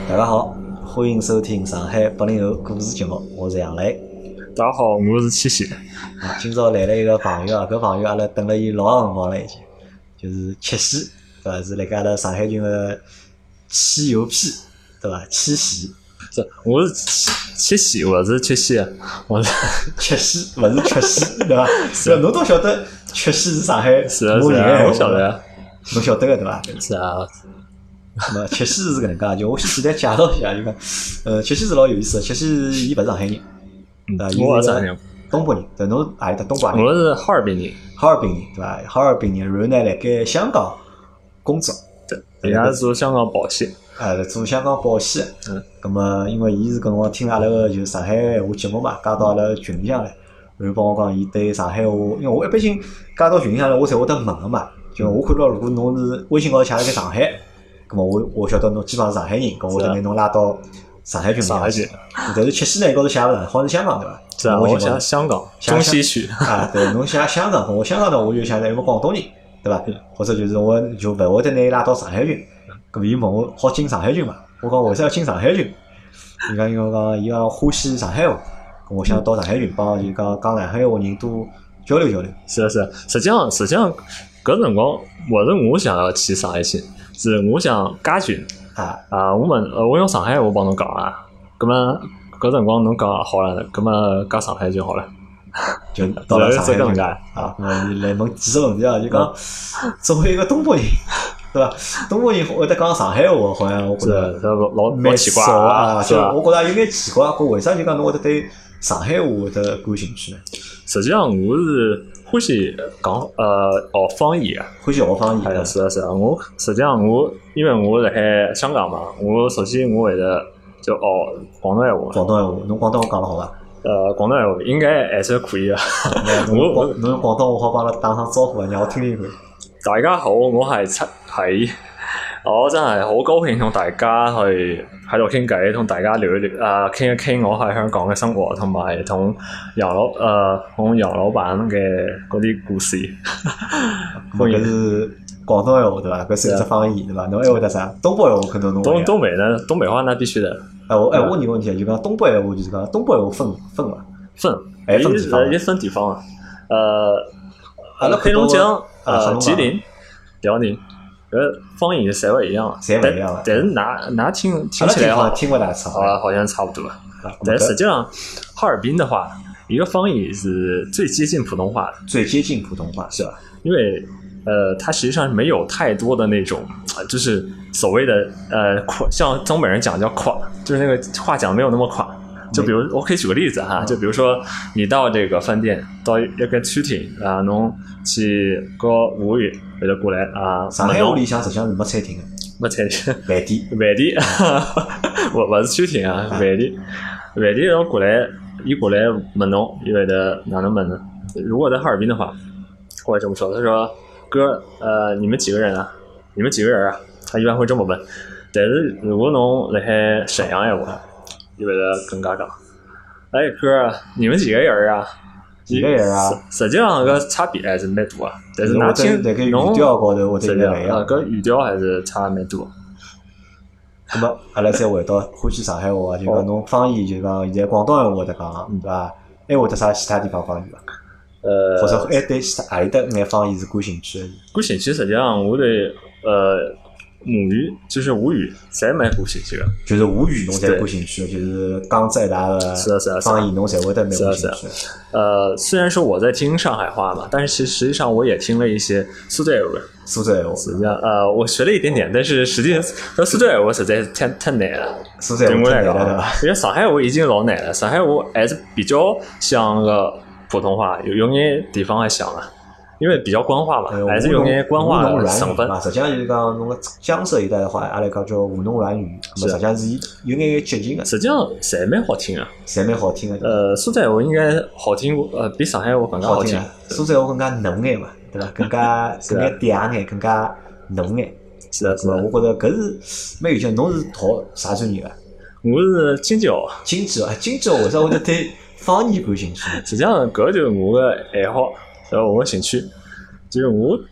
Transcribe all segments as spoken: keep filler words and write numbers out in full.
大家好，欢迎收听上海八零后故事节目，我是杨磊。 大家好，我是七喜。 啊，今朝来了一个朋友啊，搿朋友阿拉等了伊老长辰光了已经，就是七喜，对伐？是辣盖阿拉上海群个汽油屁，对伐？七喜， 是，我是七喜，我是七喜，我是七喜，勿是七喜，对伐？是，侬都晓得七喜是上海是啊是啊，我晓得， 侬晓得个对伐？ 是啊。 那么七喜是搿能介，就我先简单介绍一下，就讲，呃，七喜是老有意思的，七喜伊勿是上海人， 嗯， 啊， 我是上海人， 东北人，对，侬何里搭东北人？ 我是哈尔滨人， 哈尔滨人对伐？哈尔滨人，然后呢，辣盖香港工作， 对，人家是做香港保险， 啊，做香港保险。 嗯， 咁么，因为伊是搿辰光听阿拉个就上海闲话节目嘛，加到阿拉群里向来，然后帮我讲，伊对上海话，因为我一般性加到群里向来，我侪会得问个嘛，就我看到如果侬是微信高头写辣盖上海。咁么我我晓得侬基本上是上海人，咁我就拿侬拉到上海群里向去。但是七喜呢，高头写勿上，好像是香港对伐？ 是啊，我写香港中西区啊，对，侬写香港，我香港呢我就写了一个广东人，对伐？或者就是我就勿会得拿伊拉到上海群。咁伊问我好进上海群嘛？我讲为啥要进上海群？伊讲因为我讲伊讲欢喜上海话，咁我想到上海群帮就讲讲上海话人多交流交流。 是啊是啊，实际上实际上搿辰光勿是我想要去上海去。是我想加群啊啊！我们呃，我用上海话帮侬讲啊，咁么搿辰光侬讲好了，咁么加上海就好了， 就到了上海群啊。咁来问几个问题啊，就讲作为一个东北人，对伐？东北人会得讲上海话，好像我觉得老蛮奇怪啊， 是吧？ 我觉得有眼奇怪，搿为啥就讲侬会得对上海话会得感兴趣呢？ 实际上我是欢喜讲呃学方言啊， 欢喜学方言。 係啊，是啊是啊，我實際上我因為我辣海香港嘛，我首先我會得就學廣東話。 廣東話，侬廣東話講得好伐？ 呃，廣東話應該還算可以啊。 我我侬用廣東話好幫阿拉打聲招呼啊，讓我聽聽佢。 大家好，我係七喜。我真係好高興同大家去喺度傾偈，同大家聊一聊啊，傾一傾我喺香港嘅生活，同埋同楊老誒同楊老闆嘅嗰啲故事。 搿是廣東話對伐？搿是一隻方言對伐？侬還會得啥？東北話可能侬東東北呢？東北話那必須的。 哎，我哎，我問你個問題，就講東北話就是講東北話分分伐？ 分， 哎，分地方， 一分地方啊。呃， 阿拉黑龍江、呃啊、 吉林、遼寧。呃，方言侪勿一样， 侪勿一样。 但是哪哪听听起来好像听不大差， 啊，好像差不多。但实际上，哈尔滨的话，一个方言是最接近普通话的， 最接近普通话是吧？ 因为呃，它实际上没有太多的那种，就是所谓的呃垮，像东北人讲叫垮，就是那个话讲没有那么垮。就比如我可以举个例子哈，就比如说你到这个饭店，到一个餐厅啊，侬去个服务员会得过来啊。 上海话里向实际上是没餐厅的， 没餐厅， 饭店， 饭店，我不是餐厅啊，饭店，饭店然后过来，一过来问侬，伊会得哪能问呢？如果在哈尔滨的话，我会这么说，他说哥，呃，你们几个人啊？你们几个人啊？他一般会这么问。但是如果侬辣海沈阳闲话。伊会得更加讲，哎哥，你们几个人啊？ 几个人啊？ 实际上个差别还是蛮大啊，但是哪听那个语调高头或者怎么样？个语调还是差蛮多。 那么阿拉再回到欢喜上海话，就讲侬方言，就讲现在广東話會得講，對伐？還會得啥其他地方方言伐？ 呃， 或者還對何里搭眼方言是感興趣的？ 感興趣實際上我對呃。母語就是吳語，侪蠻感興趣的。 就是吳語，侬才感興趣的，就是江浙大的方言，侬才會得蠻感興趣的。 呃，雖然說我在聽上海話嘛，但是其實實際上我也聽了一些蘇州話。 蘇州話， 實際上，呃，我學了一點點，但是實際上，蘇州話實在是太太難了。 蘇州話太難了， 因為上海話已經老難了，上海話還是比較像個普通話，有有眼地方還像啊。因為比較官話嘛， 呃、 還是有眼官話的成分。 實際上就是講，侬個江浙一帶的話，阿拉講叫吳儂軟語，咁實際上是有眼接近的。 實際上侪蠻好聽啊， 侪蠻好聽的。 呃，蘇州話應該好聽，呃，比上海話更加好聽。 蘇州話更加濃眼嘛，對吧？更加更加嗲眼，更加濃眼。 是啊，是啊。 我覺得搿是蠻有趣。侬是讀啥專業啊？ 我是經濟學。 經濟學，經濟學為啥會得對方言感興趣？ 實際上搿就是我的愛好。呃，我興趣就是我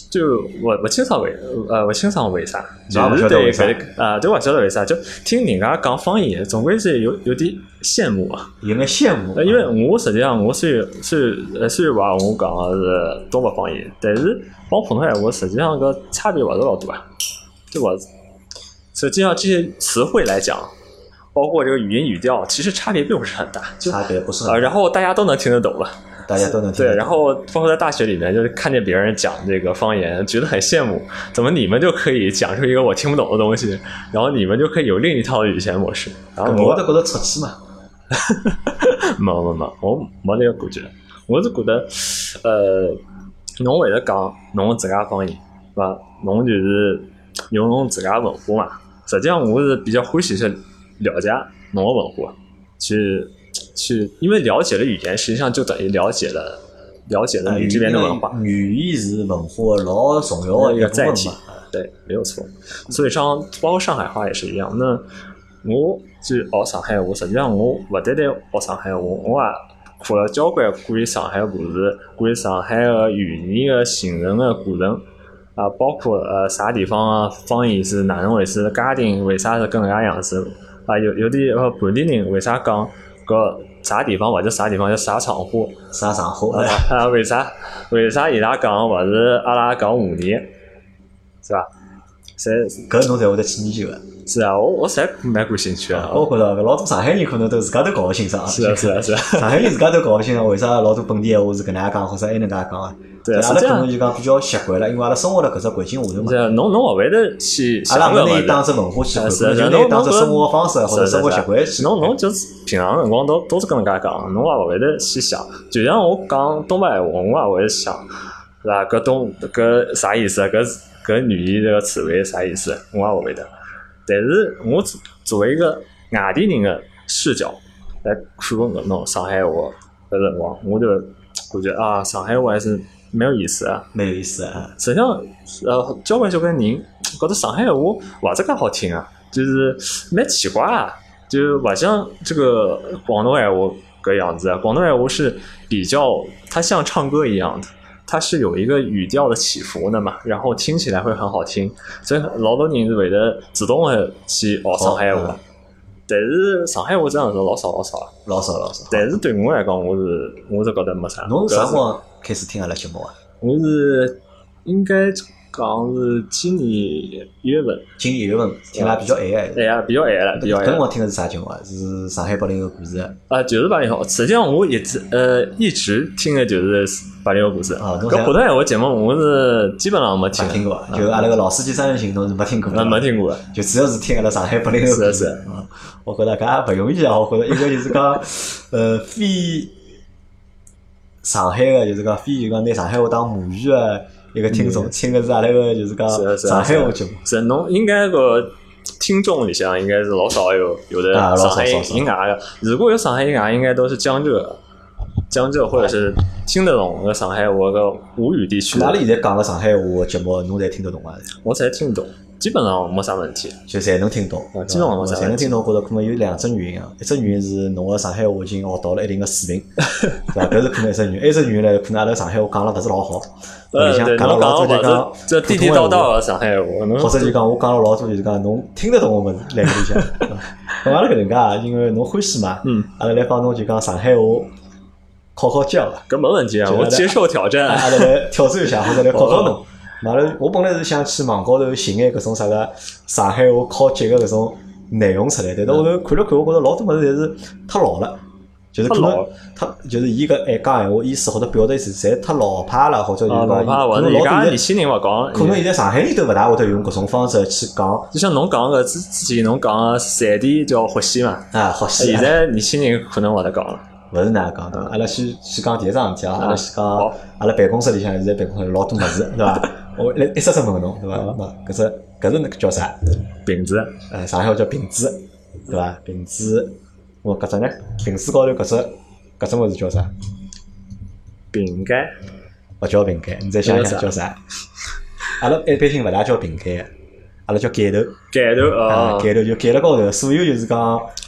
就我勿清爽为呃勿清爽为啥，就哪勿是晓得为啥对搿个啊，对勿晓得为啥，就听人家讲方言，总归是有有点羡慕啊。 有眼羡慕呃，因为我实际上我虽然虽然呃虽然话我讲个是东北方言，但是帮普通闲话实际上搿差别勿是老大啊，对伐？实际上这些词汇来讲，包括这个语音语调，其实差别并不是很大，就差别不是很呃， 大， 然后大家都能听得懂了。 大家都能听对， 得懂。 然后包括在大学里面，就是看见别人讲这个方言，觉得很羡慕，怎么你们就可以讲出一个我听不懂的东西，然后你们就可以有另一套语言模式。然后我我都觉得出气嘛。 没没没，我没那个感觉，我是觉得，呃，侬为了讲侬自家方言，对吧？侬就是用侬自家文化嘛。实际上我是比较欢喜去了解侬的文化，去去，因为了解了语言，实际上就等于了解了了解了你这边的文化。 语言是文化老重要的一一部分个载体嘛。， 对，没有错。所以上包括上海话也是一样。那我就学上海话，实际上我勿单单学上海话，我也看了交关关于上海故事，关于上海个语言个形成个过程啊，包括呃啥地方个方言是哪能回事，家庭为啥是搿能介样子啊？有有啲呃本地人为啥讲搿啥地方或者啥地方叫啥厂话？ 啥上话？ 啊，为啥为啥伊拉讲勿是阿拉讲华语，是吧？侪搿侬才会得去研究个。 是啊，我我实在蛮感兴趣啊。 我觉着搿老多上海人可能都自家都搞勿清爽啊。 是啊是啊是啊， 上海人自家都搞勿清爽，为啥老多本地闲话是搿能介讲，或者埃能介讲啊？ 对阿拉可是这样能就讲比较习惯了，因为阿拉生活辣搿只环境下头嘛是。啊，侬侬勿会得去阿拉想搿物勿拿伊当事。 只文化去看， 是啊， 就拿伊当只生活方式或者生活习惯去。 侬侬就是平常辰光都都是搿能介讲，侬也勿会得去想。就像我讲东北闲话，我也会想，是吧？搿东搿啥意思？搿搿语言这个词汇啥意思？我也勿会得。但是我作作为一个外地人的视角来看搿种上海话的辰光，我就感觉啊，上海话还是蛮有意思啊。 蛮有意思啊！ 实际上，呃，交关交关人觉得上海话勿是介好听啊，就是蛮奇怪啊，就勿像这个广东闲话搿样子啊。广东闲话是比较，它像唱歌一样的。它是有一个语调的起伏的嘛，然后听起来会很好听，所以老多人是为了主动的去学上海话，但是上海话这样子老少老少啊， 老少老少。 但是对我来讲，我是我是觉得没啥。 侬是啥辰光开始听阿拉节目啊？ 我是应该讲是今年一月份， 今年一月份听了比较晚个。 哎呀，比较晚了，比较晚了。 搿辰光听的是啥节目啊？是上海八零后故事。 啊，就是八零后。实际上我一直呃一直听的就是八零后故事。 啊，侬搿普通闲话节目我是基本上没听没听过，就阿拉个老司机三人行侬是没听过啊， 的， 没听过。 就主要是听阿拉上海八零后故事。 是是啊，我觉着搿也勿容易啊！我觉着一个就是讲，呃，非上海个，就是讲非就讲拿上海话当母语个一个听众，听个是阿拉个就是讲是是上海话节目。 是侬应该个听众里向应该是老少有有的啊老少上海少少以外的，如果有上海以外，应该都是江浙、江浙或者是听得懂个上海话个吴语地区的。 阿拉现在讲个上海话节目，侬侪听得懂伐？ 我才听得懂，基本上没啥问题。 就侪能听懂， 啊基本上没啥问题侪能听懂。觉着可能有两只原因啊，一只原因是侬个上海话已经学到了一定个水平，对伐？搿是可能一只原因。还有一只原因呢，可能阿拉上海话讲了勿是老好， 呃，对， 里向讲了侬老多就讲讲是这地地道道的上海话，侬或者就讲我讲了老多就是讲侬听得懂我们来搿里向。咁阿拉搿能介啊，因为侬欢喜嘛， 嗯， 阿拉来帮侬就讲上海话考考教啊， 搿没问题啊， 就阿拉我接受挑战。 阿拉来挑战一下，或者来考考侬。阿拉我本来是想去网高头寻眼搿种啥个上海话考级个搿种内容出来，但是后头看了看，我觉着老多物事侪是太老了，就是可能太就是伊搿爱讲闲话意思或者表达意思，侪太老派了，或者就是啊，老怕讲或者人家可能老多年轻人勿讲， 可能现在上海人都勿大会得用搿种方式去讲就像侬讲个之之前侬讲个闪电叫呼吸嘛， 啊，好戏啊。 现在年轻人可能勿得讲了。 勿是哪能讲的，阿拉先先讲第一桩事体啊，阿拉先讲好阿拉办公室里向现在办公室老多物事，对伐？我一一只只问侬，对伐？搿只搿是叫啥？ 瓶子， 呃，上海话叫瓶子，对伐？瓶子，我搿只呢？瓶子高头搿只搿只物事叫啥？ 饼干， 勿叫瓶盖，你再想想叫啥？阿拉一般性勿大叫瓶盖，阿拉叫盖头。 盖头啊， 啊， 盖头就盖了高头，所有就是讲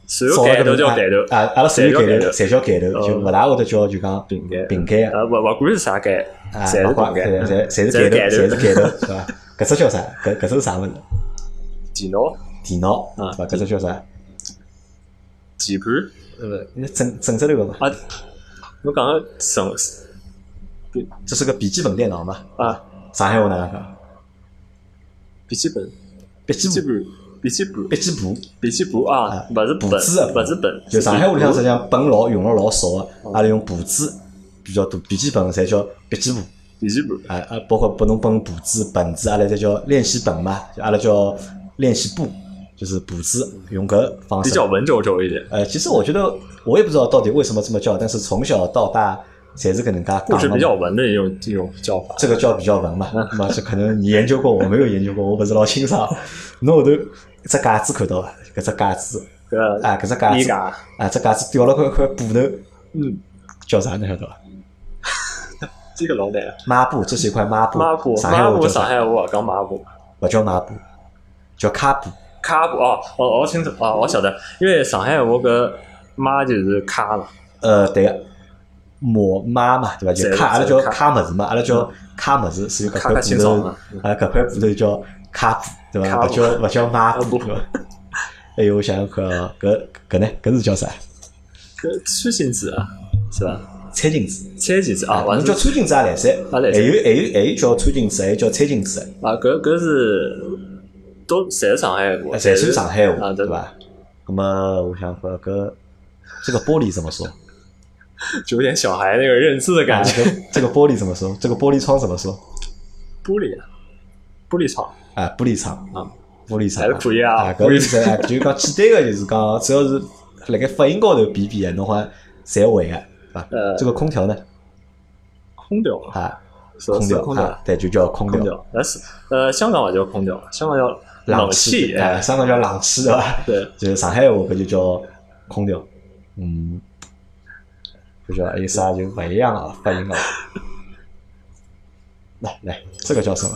所有少了搿种盖头叫盖头啊，阿拉所有盖头侪叫盖头侪叫盖头，就勿大会得叫就讲饼干饼干啊， 呃，勿勿管是啥盖， 啊， 侪是勿管饼干， 侪侪侪是侪盖头， 是侪是盖头，对伐？搿只叫啥？搿搿只是啥物事？ 电脑、 电脑， 啊对伐？搿只叫啥？ 键盘呃，那正正只头个嘛， 啊，侬讲个省这是个笔记本电脑嘛？ 啊， 上海话哪能讲？ 笔记本、 笔记本， 笔记本、笔记本、 笔记簿， 笔记本啊啊， 勿是本， 簿子的勿是本， 就上海话里向实际上本老用了老少个， 嗯阿拉用簿子比较多，笔记本侪叫笔记簿。 笔记本啊啊，包括拨侬本簿子、本子，阿拉再叫练习本嘛，就阿拉叫练习簿，就是簿子，用搿方式。 比较文绉绉一点。 呃，其实我觉得我也不知道到底为什么这么叫，但是从小到大侪是搿能介讲的嘛。 故事比较文的一种一种叫法。 这个叫比较文嘛，那么这可能你研究过，我没有研究过，我不是老清爽。侬后头一只架子看到伐？搿只架子， 搿啊，搿只架子， 衣架啊，只架子吊了块块布头， 嗯， 叫啥？侬晓得伐？ 这个老难。 抹布，这是一块抹布。 抹布， 上海抹布， 话叫啥？ 上海话讲抹布。 勿叫抹布，叫卡布。 卡布哦哦，我清楚哦，我晓得，因为上海话搿抹就是卡了。 呃，对个，抹抹嘛，对伐？就侪是卡，阿拉叫侪是卡物事嘛，阿拉叫卡物事，所以搿卡卡块布头清爽嘛， 啊，搿块布头叫卡布，对伐？勿卡布叫勿叫抹布布。 对伐？哎呦，我想想看哦，搿搿呢？搿是叫啥？ 搿穿裙子啊，是伐？ 餐巾纸。 餐巾子啊， 侬叫穿巾纸也来塞， 也来塞还有还有还有叫穿巾纸，还有叫餐巾纸， 啊，搿搿是都侪是上海话， 侪算上海话， 啊， 对伐？那么我想说，搿这个玻璃怎么说？ 就有点小孩那个认字的感觉。 啊这个玻璃怎么说？这个玻璃窗怎么说？ 玻璃，玻璃窗啊，玻璃窗啊， 玻璃窗还是可以啊啊，搿是在啊就是讲简单个，就是讲只要是辣盖发音高头比比个，侬好像侪会个，啊呃， 这个空调呢？ 空调啊， 是空调是空调啊，对，就叫空调。 空调，但是呃，香港也叫空调，香港叫冷气， 哎， 哎， 香港叫冷气对伐？ 对， 就是上海话搿就叫空调，嗯，就叫还有啥就勿一样啊，发音啊。来来，这个叫什么？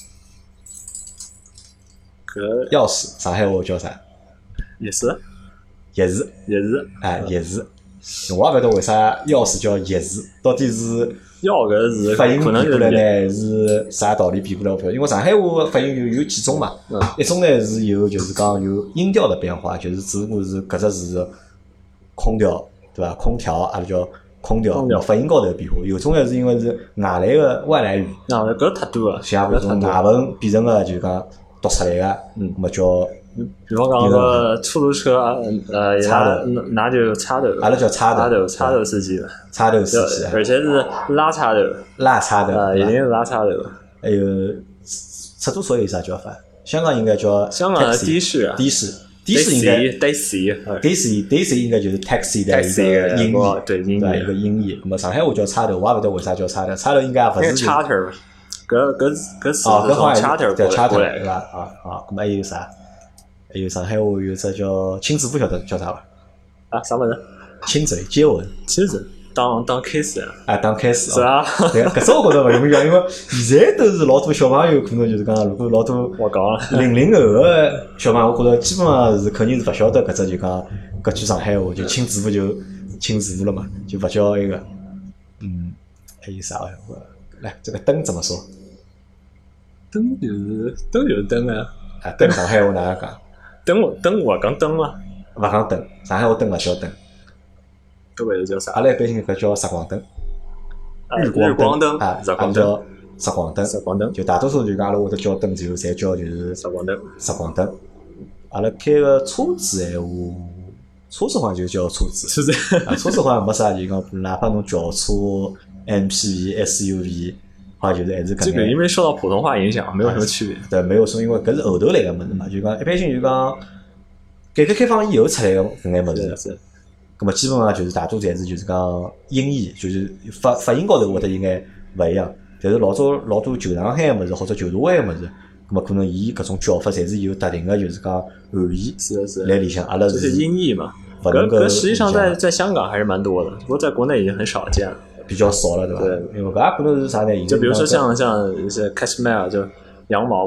搿钥匙，上海话叫啥？ 也是钥匙， 也是哎，钥匙。我也勿晓得为啥钥匙叫钥匙，到底是要搿是发音可能变过来是呢，是啥道理变过来？我不晓得，因为上海话发音有有几种嘛， 嗯一种呢是有就是讲有音调的变化，就是只不过是搿只字空调，对伐？空调阿拉叫空调， 空调发音高头有变化。有种呢是因为是外来个外来语， 啊，搿太多了， 像搿种搿太多了。 外文变成个就是讲读出来个， 嗯那么叫比方讲个出租车啊，呃， 插头拿拿就插头， 阿拉叫插头插头插头司机的， 插头司机， 而且是拉插头， 拉插头， 啊，一对伐定是拉插头。 还有出租车有啥叫法？香港应该叫香港的 taxi 的士啊的士，的士应该 taxi taxi taxi 应该就是 taxi 的一 taxi 个音译， 对音译对一个音译。那么上海话叫插头，我也不知道为啥叫插头，插头应该也不那个是就插头，搿搿搿词哦， 是从搿好像插头过叫插头来过来的对伐？啊啊，那么还有啥？还有上海话有只叫亲嘴，不晓得叫啥伐？ 啊，啥物事？ 亲嘴接吻其实当当 case 啊， 啊，当开始是啊。 啊， 对，搿只我觉着勿容易啊，因为现在都是老多小朋友，可能就是讲，如果老多我讲了， 零零后个小朋友，我觉着基本上是肯定是勿晓得搿只就讲搿句上海话，就亲嘴就亲嘴了嘛，就勿叫那个，嗯，还有啥话？来，这个灯怎么说？ 灯就是灯就是灯啊， 啊，灯上海话哪能讲？ 灯我灯我讲灯嘛， 勿讲灯，上海话灯勿叫灯， 搿会是叫啥？ 阿拉一般性搿叫日光灯， 啊日光光灯啊， 日光灯， 阿拉叫日光灯， 日光灯， 就大多数就讲阿拉会得叫灯之后，侪叫就是日光灯。 日光灯。阿拉开个车子闲话，车子好像就叫车子， 是这样， 啊，车子好像没啥，就讲哪怕侬轿车、M P V、S U V，好像就是还是搿这个因眼。 为受到普通话影响，没有什么区别。 对，没有说，因为搿是后头来个物事嘛，就讲一般性就讲改革开放以后出来个搿眼物事， 是， 葛末基本上就是大多侪是就是讲音译，就是发发音高头会得有眼勿一样。但是老早老多旧上海个物事或者旧社会个物事，葛末可能伊搿种叫法侪是有特定个就是讲含义是的，是的， 来里向，阿拉就是是音译嘛。 勿能够可可实际上理解在在香港还是蛮多的，不过在国内已经很少见了。 比较少了，对伐？ 对因为搿也可能是啥呢？ 就比如说像像一些 cashmere 就羊毛嘛，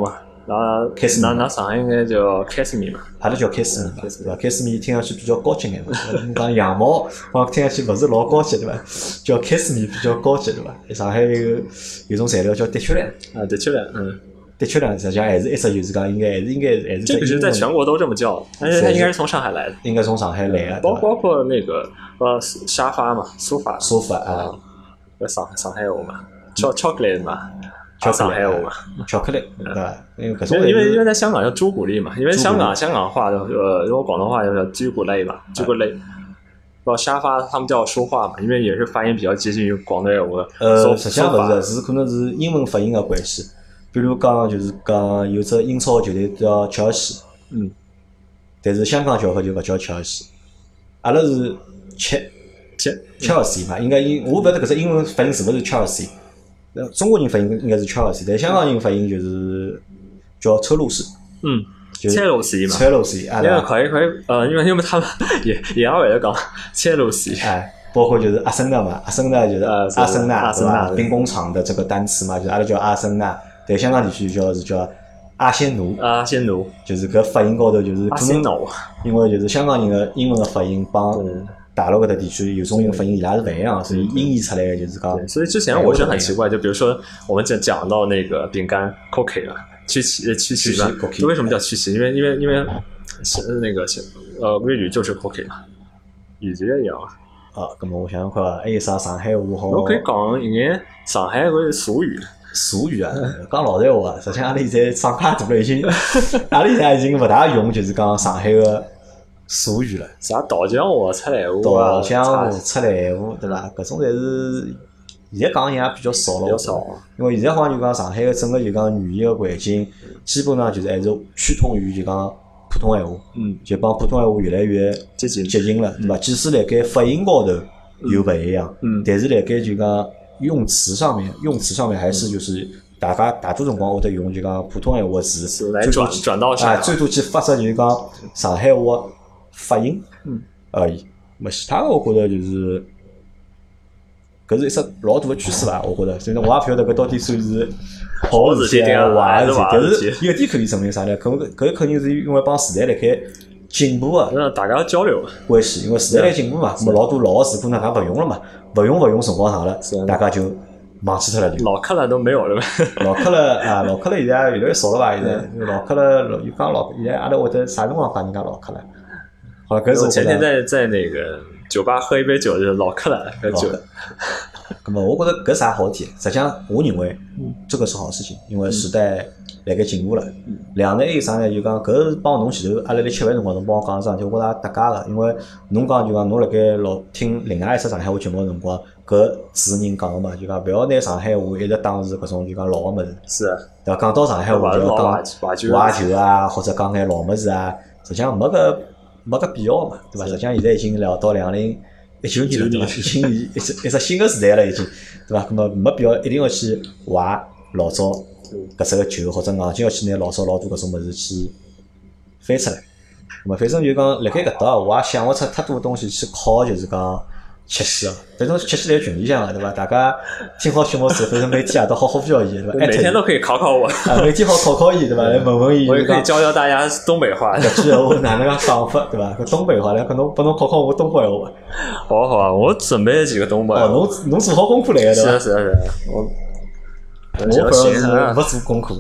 那开始米那那上海应该叫开始米嘛， 阿拉叫开司米嘛，对伐？开司米听上去比较高级眼嘛。侬讲羊毛，好像听上去勿是老高级，对伐？叫开司米比较高级，对伐？上海有有种材料叫的确良， 啊，的确良，嗯， 的确良实际上还是一只就是讲应该还是应该还是这个是在全国都这么叫，但是它应该是从上海来的， 应该从上海来的， 包包括那个呃沙发嘛，梳发， 梳发啊， 呃上上海话嘛，巧巧克力嘛。 巧上海话嘛， 巧克力，对伐？因为搿种因为因为在香港叫朱古力嘛，因为香港香港话呃，如果广东话就叫朱古力嘛，朱古力。包括沙发他们叫说话嘛，因为也是发音比较接近于广东话。 呃，实际上勿是，是可能是英文发音的关系。比如讲，就是讲有只英超球队叫切尔西， 嗯， 但是香港叫法就勿叫切尔西，阿拉是切切切尔西嘛，应该英我勿晓得搿只英文发音是勿是切尔西。中国人发音应该是切尔西，但香港人发音就是叫车路士。 嗯，切路士嘛。 切路士，啊， 因为可以可以，呃，因为因为他们也也也会得讲切路士。 哎，包括就是阿森纳嘛，阿森纳就是阿森纳， 阿森纳兵工厂的这个单词嘛，就是阿拉叫阿森纳，在香港地区叫是叫阿仙奴。 阿仙奴， 就是搿发音高头就是可能，因为就是香港人的英文的发音帮大陆搿搭地区有种英文发音伊拉是勿一样，所以音译出来的就是讲。 所以之前我是很奇怪，就比如说我们讲讲到那个饼干 cookie 了，曲奇曲奇吧，就为什么叫曲奇？因为因为因为是那个呃粤语就是 cookie 嘛，语节一样啊。 啊，咁么我想想看，还有啥上海话好？ 我可以讲一眼上海个俗语。 俗语啊，讲老实话，实际上阿拉现在长介大了，已经阿拉现在已经勿大用，就是讲上海个俗语了。 啥稻江话、出来话、 稻江话、出来话，对伐？搿种侪是现在讲人也比较少了。 比较少。 因为现在好像就讲上海个整个就讲语言个环境，基本上就是还是趋同于就讲普通闲话。 嗯。 就帮普通闲话越来越接近接近了，对伐？即使辣盖发音高头有勿一样， 嗯， 但是辣盖就讲用词上面，用词上面还是就是大家大多辰光会得用就讲普通闲话词来转转到啊，最多去发出就是讲上海话发音嗯而已。么其他的我觉得就是搿是一只老大的趋势伐？我觉得，所以呢，我也勿晓得搿到底算是好事体还是坏事体。但是有点可以证明啥呢？可能搿肯定是因为帮时代辣盖进步啊， 让大家交流关系，因为时代在进步嘛，咁么老多老个词可能大家勿用了嘛，勿用勿用辰光长了，大家就忘记脱了就。 老客了都没有了呗。 老客了啊，老客了现在越来越少了吧？现在老客了，又讲老，现在阿拉会得啥辰光讲人家老客了？好，搿是我前天在在那个酒吧喝一杯酒，就是老客了，搿酒。 咁么，我觉得搿啥好体？实际上，我认为这个是好事情，因为时代辣盖进步了。两呢还有啥呢？就讲搿是帮侬前头阿拉辣吃饭辰光，侬帮我讲桩事体，我觉着搭界个。因为侬讲就讲侬辣盖老听另外一只上海话节目个辰光，搿主持人讲个嘛，就讲勿要拿上海话一直当是搿种就讲老个物事。 是。 对伐？讲到上海话就要讲怀旧啊，或者讲眼老物事啊，实际上没搿没搿必要嘛，对伐？实际上现在已经聊到两零一九年了，对伐？已经一只一只新个时代了，已经，对伐？咁么没必要一定要去怀老早搿只个旧，或者硬劲要去拿老早老多搿种物事去翻出来。咁么反正就讲辣盖搿搭，我也想勿出太多东西去考，就是讲吃西哦。反正吃西在群里向个，对伐？大家听好节目之后，反正每天夜到好好叫伊，对伐？ 每天都可以考考我。 啊，每天好考考伊，对伐？来问问伊。 我也可以教教大家东北话。 搿句闲话哪能介讲法，对伐？搿东北话，来搿侬拨侬考考我东北闲话。 好啊好啊，我准备了几个东北。 哦，侬侬做好功课来个对伐？ 是啊是啊是啊，我我反正是勿做功课。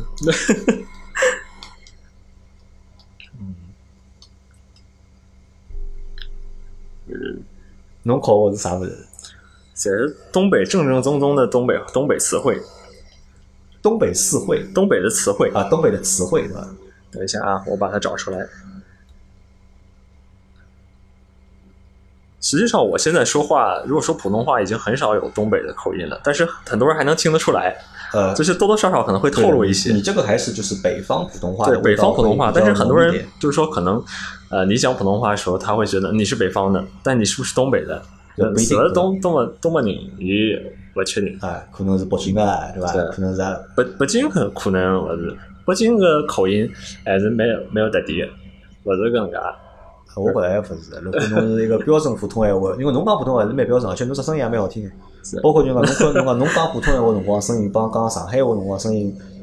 嗯，侬考我是啥物事？ 这是东北正正宗宗的东北东北词汇， 东北词汇， 东北的词汇啊，东北的词汇对吧？ 等一下啊，我把它找出来。实际上，我现在说话，如果说普通话，已经很少有东北的口音了，但是很多人还能听得出来。 呃， 就是多多少少可能会透露一些。 你这个还是就是北方普通话， 对，北方普通话，但是很多人就是说，可能呃，你讲普通话的时候，他会觉得你是北方的，但你是不是东北的？ 不一定。 东东北东北人，伊不确定。 哎，可能是北京的，对吧？ 对， 可能是北北京可可能不是，北京的口音还是没有没有特点，不是搿能介。 我觉着还勿是，如果侬是一个标准普通闲话，因为侬讲普通话还是蛮标准，而且侬只声音也蛮好听的。包括就讲侬看侬讲侬讲普通闲话辰光声音，帮讲上海话辰光声音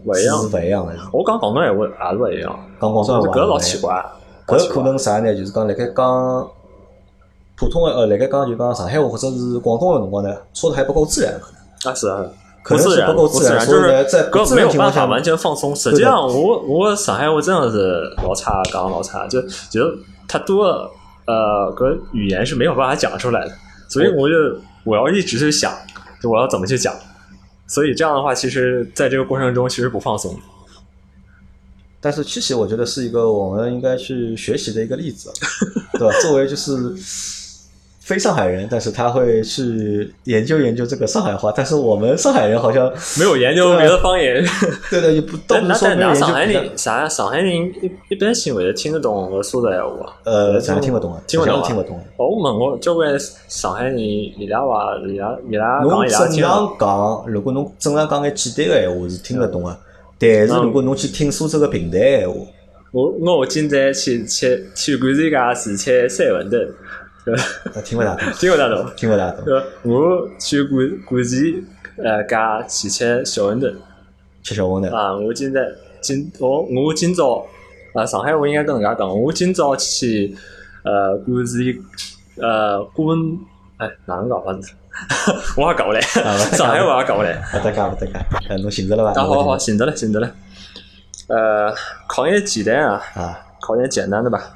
勿一样， 是勿一样个。 我讲广东闲话也是勿一样， 讲广东闲话， 搿老奇怪。 搿可能啥呢？就是讲辣盖讲普通的呃，辣盖讲就讲上海话或者是广东的辰光呢，说的还不够自然，可能啊是啊， 可能是不够自然， 就是在不自没有然情况下办法完全放松。实际上，我我上海话真的是老差，讲老差，就就太多呃，搿语言是没有办法讲出来的，所以我就我要一直去想，就我要怎么去讲。所以这样的话，其实在这个过程中其实不放松。 但是七喜我觉得是一个我们应该去学习的一个例子，对吧？作为就是非上海人，但是他会去研究研究这个上海话，但是我们上海人好像没有研究别的方言。 对的，也不都不是说没有研究。 上海人啥？上海人一一般性会听得懂我说的闲话。 呃，咱听不懂啊， 听不懂， 听不懂。 我问我交关上海人，伊拉话，伊拉伊拉侬讲伊拉正常讲，如果侬正常讲眼简单个闲话是听得懂啊。但是如果侬去听苏州个平淡闲话， 我我今朝去去去感受家自吃三文鱼， 听不大懂， 听不大懂， 听不大懂。 我去感感受呃家去吃小馄饨， 吃小馄饨啊！我今朝今我我今朝啊上海话应该跟人家讲，我今朝去呃感受呃关哎哪能讲法子？我也讲不来，上海话也讲不来。 不得讲，不得讲，看侬寻着了吧？ 啊，好好，寻着了，寻着了。呃，考点简单啊， 啊， 考点简单的吧。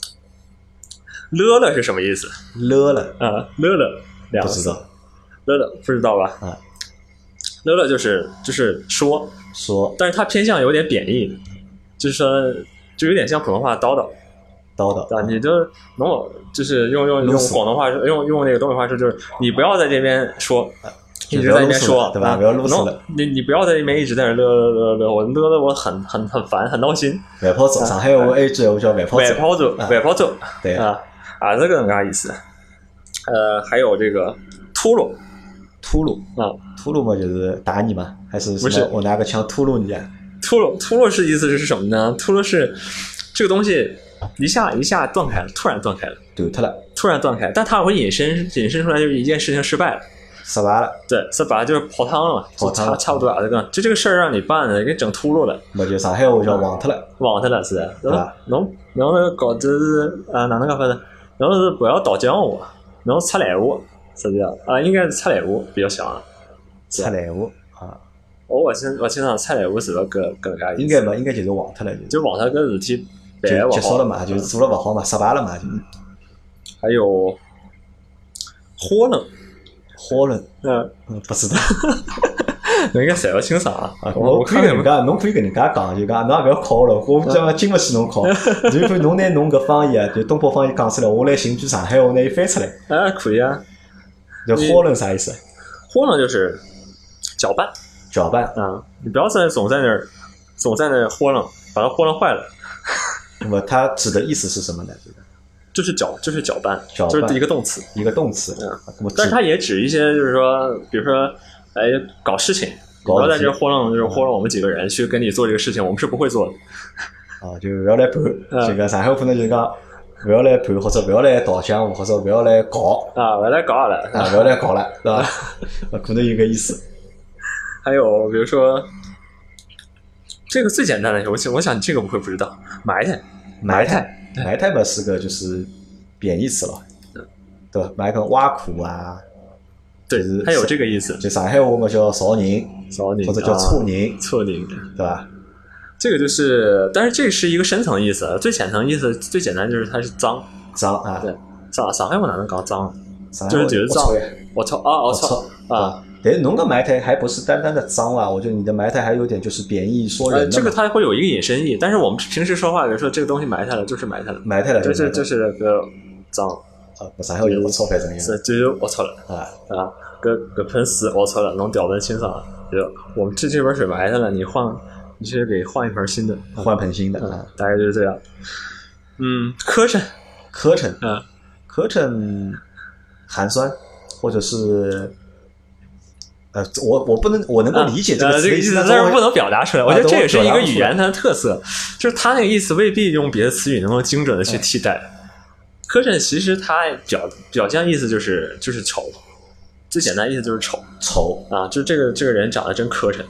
乐了是什么意思？ 乐了啊，乐了，两个不知道， 乐了不知道吧？ 啊， 乐了就是就是说说， 但是它偏向有点贬义，就是说就有点像普通话叨叨。 叨叨啊，你就侬就是用用用广东话说，用用那个东北话说，就是你不要在这边说，一直在那边说， 对吧？不要啰嗦了。 你你不要在那边一直在那乐乐乐乐，我乐的我很很很烦，很闹心。 外跑走，上海话还有句话叫外跑走， 外跑走，外跑走， 对啊啊，这个能啥意思？呃，还有这个秃噜， 秃噜啊， 秃噜嘛就是打你嘛，还是不是我拿个枪秃噜你啊？ 秃噜秃噜是意思是什么呢？秃噜是这个东西。一下一下断开了，突然断开了， 断脱了， 突然断开，但它会引申引申出来，就是一件事情失败了， 失败了， 对，失败了就是泡汤了嘛， 泡汤差差不多啊，这个就这个事儿让你办的，给整秃噜了， 那就上海话叫忘脱了， 忘脱了是的， 对吧？ 侬侬那个搞就是啊，哪能讲法子？侬是不要倒浆我，侬擦来我，实际上啊，应该是擦来我比较像， 擦来我啊， 我我清我清爽擦来我是不是搿搿个意思？ 应该嘛，应该就是忘脱了， 就忘脱搿事体。 就结束了嘛，就做了不好嘛，失败了嘛。 还有豁楞， 豁楞， 嗯嗯，不知道， 侬应该侪要清爽啊。 我可以跟人家，侬可以跟人家讲，就讲侬也不要考了，我这样经不起侬考。就看侬拿侬搿方言啊，就东北方言讲出来，我来寻句上海话，拿伊翻出来。 啊，可以啊。 就豁楞啥意思？ 豁楞就是搅拌， 搅拌啊，你不要在总在那儿总在那儿豁楞，把它豁楞坏了。 那么它指的意思是什么呢？这个就是搅，就是搅拌， 搅拌就是一个动词， 一个动词。 嗯，但是它也指一些，就是说，比如说，哎，搞事情，不要在这豁楞，就是豁楞我们几个人去跟你做这个事情，我们是不会做的。 啊，就不要来盘，这个上海可能就是讲，不要来盘，或者不要来倒浆，或者不要来搞啊，不要来搞了， 啊，不要来搞了，对吧？可能有个意思。 还有比如说。这个最简单的，我想，我想这个不会不知道。埋汰， 埋汰，埋汰嘛是个就是贬义词了，对吧？埋个挖苦啊， 对，它有这个意思。 就上海话嘛叫扫人， 扫人或者叫搓人， 搓人， 对吧？ 这个就是，但是这是一个深层意思，最浅层意思最简单就是它是脏， 脏啊， 对，上上海话哪能讲脏？ 就是觉得脏，我操啊，我操啊！ 但是侬的埋汰还不是单单的脏啊，我觉得你的埋汰还有点就是贬义说人的、呃。 这个它会有一个引申义，但是我们平时说话，比如说这个东西埋汰了，就是埋汰了， 埋汰了就就是就是个脏啊，上海话有我操反正是就是我操了啊啊，个个喷屎我操了，能掉在清爽，就我们这这盆水埋汰了，你换你去给换一盆新的， 换盆新的、 嗯、啊，大概就是这样。嗯，磕碜， 磕碜， 嗯， 磕碜，寒酸，或者是。呃，我我不能，我能够理解这个词的意思， 但是不能表达出来。我觉得这也是一个语言它的特色，就是它那个意思未必用别的词语能够精准的去替代。磕碜其实它表表象意思就是就是丑，最简单意思就是丑丑啊，就这个这个人长得真磕碜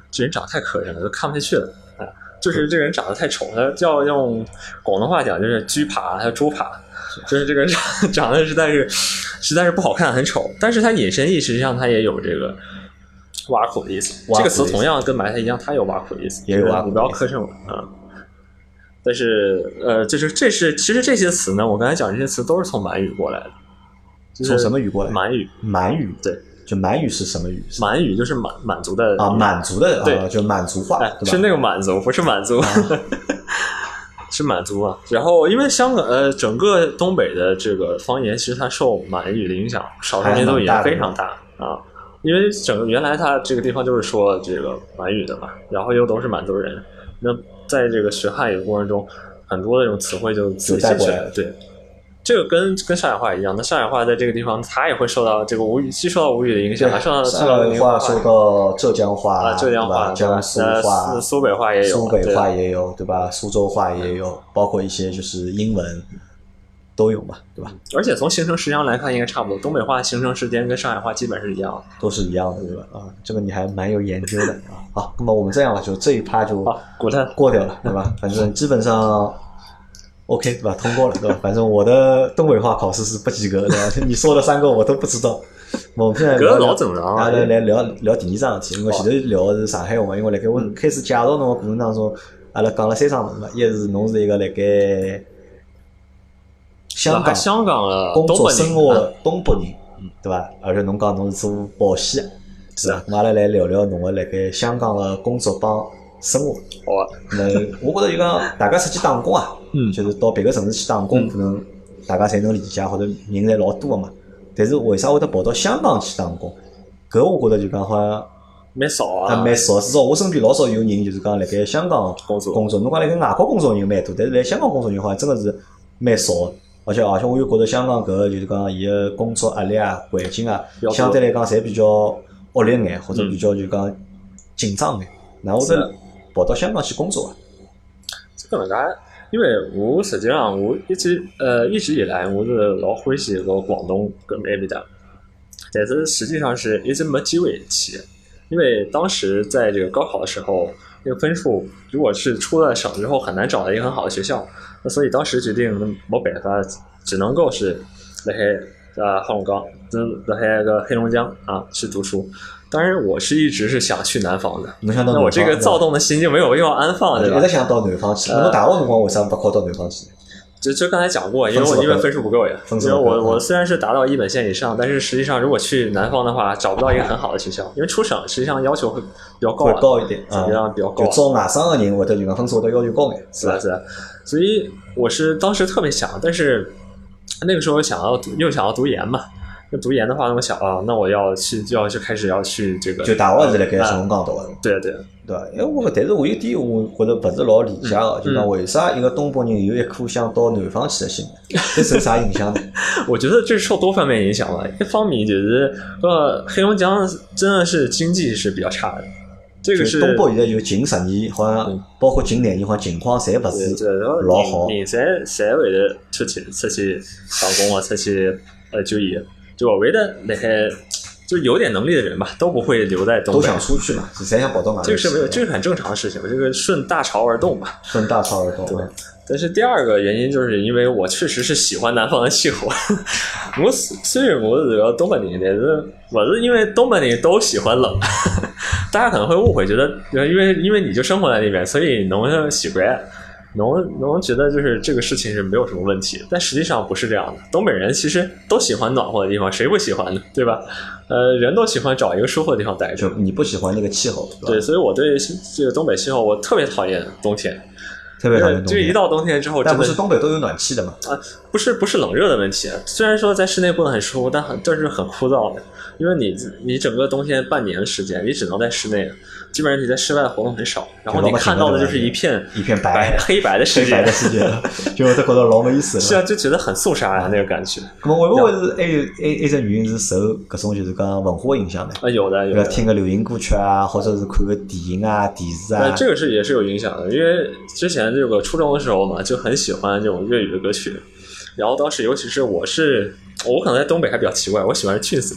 这人长得太磕碜了，都看不下去了。啊，就是这个人长得太丑，他要用广东话讲就是猪扒，还有猪扒，就是这个人长得实在是实在是不好看，很丑。但是他引申义实际上他也有这个挖苦的意思。这个词同样跟埋汰一样，它有挖苦的意思， 也有挖苦。 你不要磕碜我啊！但是呃，就是这是其实这些词呢，我刚才讲这些词都是从满语过来的。 从什么语过来？ 满语。 满语， 对。 就满语是什么语？ 满语就是满满族的啊，满族的对、 啊，就满族话， 哎、 对吧？ 是那个满族，不是满族，啊、是满族啊。然后因为香港呃，整个东北的这个方言，其实它受满语的影响，少数民族语言非常大啊。因为整个原来它这个地方就是说这个满语的嘛，然后又都是满族人，那在这个学汉语的过程中，很多的这种词汇就自己进去了，对。这个跟跟上海话一样，那上海话在这个地方，它也会受到这个吴语，既受到吴语的影响，还受到上海话受到浙江话、 啊，浙江话、 江苏话、 呃、苏北话也有， 苏北话也有，对吧？苏州话也有，包括一些就是英文都有嘛，对吧？ 而且从形成时间来看，应该差不多。东北话形成时间跟上海话基本是一样的， 都是一样的，对吧？啊，这个你还蛮有研究的啊。好，那么我们这样吧，就这一趴就过掉了，对吧？反正基本上。OK 对吧？通过了对吧？反正我的东北话考试是不及格对吧？你说的三个我都不知道。我们现在聊老正常啊， 来来聊聊第二桩事体，因为前头聊的是上海话嘛，因为辣盖我开始介绍侬个过程当中，阿拉讲了三桩事嘛，一是侬是一个辣盖香港香港的工作生活的东北人，对吧？而且侬讲侬是做保险的， 是啊。 阿拉来聊聊侬个辣盖香港的工作帮生活。 好啊。 那我觉得就讲大家出去打工啊。 嗯， 就是到别个城市去打工，可能大家侪能理解，或者人侪老多个嘛。但是为啥会得跑到香港去打工？搿我觉得就讲好像蛮少啊， 蛮少。至少我身边老少有人就是讲辣盖香港工作。工作，侬讲辣盖外国工作人蛮多，但是辣香港工作人好像真个是蛮少的。而且而且我又觉得香港搿个就是讲伊个工作压力啊、环境啊，相对来讲侪比较恶劣眼，或者比较就讲紧张眼。那会得跑到香港去工作啊？ 这个能介？因为我实际上我一直呃一直以来我是老欢喜个广东跟埃面搭，但是实际上是一直没机会去，因为当时在这个高考的时候，那个分数如果是出了省之后很难找到一个很好的学校，那所以当时决定没办法，只能够是辣海啊黑龙江，辣海个黑龙江啊去读书。当然，我是一直是想去南方的。那我这个躁动的心就没有要安放，对吧？ 一直想到南方去。那么大学辰光为啥不考到南方去？ 就就刚才讲过，因为我因为分数不够呀。因为我我虽然是达到一本线以上，但是实际上如果去南方的话，找不到一个很好的学校，因为出省实际上要求会比较高， 会高一点， 实际上比较高。 就招外省的人，或者就讲分数会要求高点， 是吧？是吧？所以我是当时特别想，但是那个时候想要读，又想要读研嘛。那读研的话，那我想啊，那我要去，就要去开始要去这个。 就大学是辣盖黑龙江读的。 对对对吧？因为我但是我有点我觉得不是老理解个，就讲为啥一个东北人有一颗想到南方去的心？这受啥影响呢？ 我觉得这受多方面影响吧。一方面就是呃，黑龙江真的是经济是比较差的。这个是东北现在就近十年，好像包括近两年，好像情况侪不是老好。 人侪侪会得出去出去打工啊，出去呃就业。就为了那些就有点能力的人吧，都不会留在东北， 都想出去嘛，谁想跑到哪里？ 这个是没有，这个很正常的事情，这个顺大潮而动嘛， 顺大潮而动。 对。但是第二个原因就是因为我确实是喜欢南方的气候。我虽然我是个东北人，但是我是因为东北人都喜欢冷，大家可能会误会，觉得因为因为你就生活在那边，所以能习惯。能能觉得就是这个事情是没有什么问题，但实际上不是这样的。东北人其实都喜欢暖和的地方，谁不喜欢呢？对吧？呃，人都喜欢找一个舒服的地方待着。 就你不喜欢那个气候， 对，所以我对这个东北气候我特别讨厌冬天， 特别讨厌冬天。 就一到冬天之后， 但不是东北都有暖气的吗？ 啊，不是不是冷热的问题，虽然说在室内过得很舒服，但很但是很枯燥的，因为你你整个冬天半年的时间，你只能在室内。基本上你在室外的活动很少，然后你看到的就是一片一片白黑白的世界， 黑白的世界，就会觉得老没意思了。 是啊，就觉得很肃杀呀、啊、那个感觉。 那么会不会是还有还一只原因是受各种就是讲文化影响的？ 啊，有的有的。 听个流行歌曲啊，或者是看个电影啊、电视啊。 这个是也是有影响的，因为之前这个初中的时候嘛，就很喜欢这种粤语的歌曲，然后当时尤其是我是我可能在东北还比较奇怪，我喜欢是 Twins。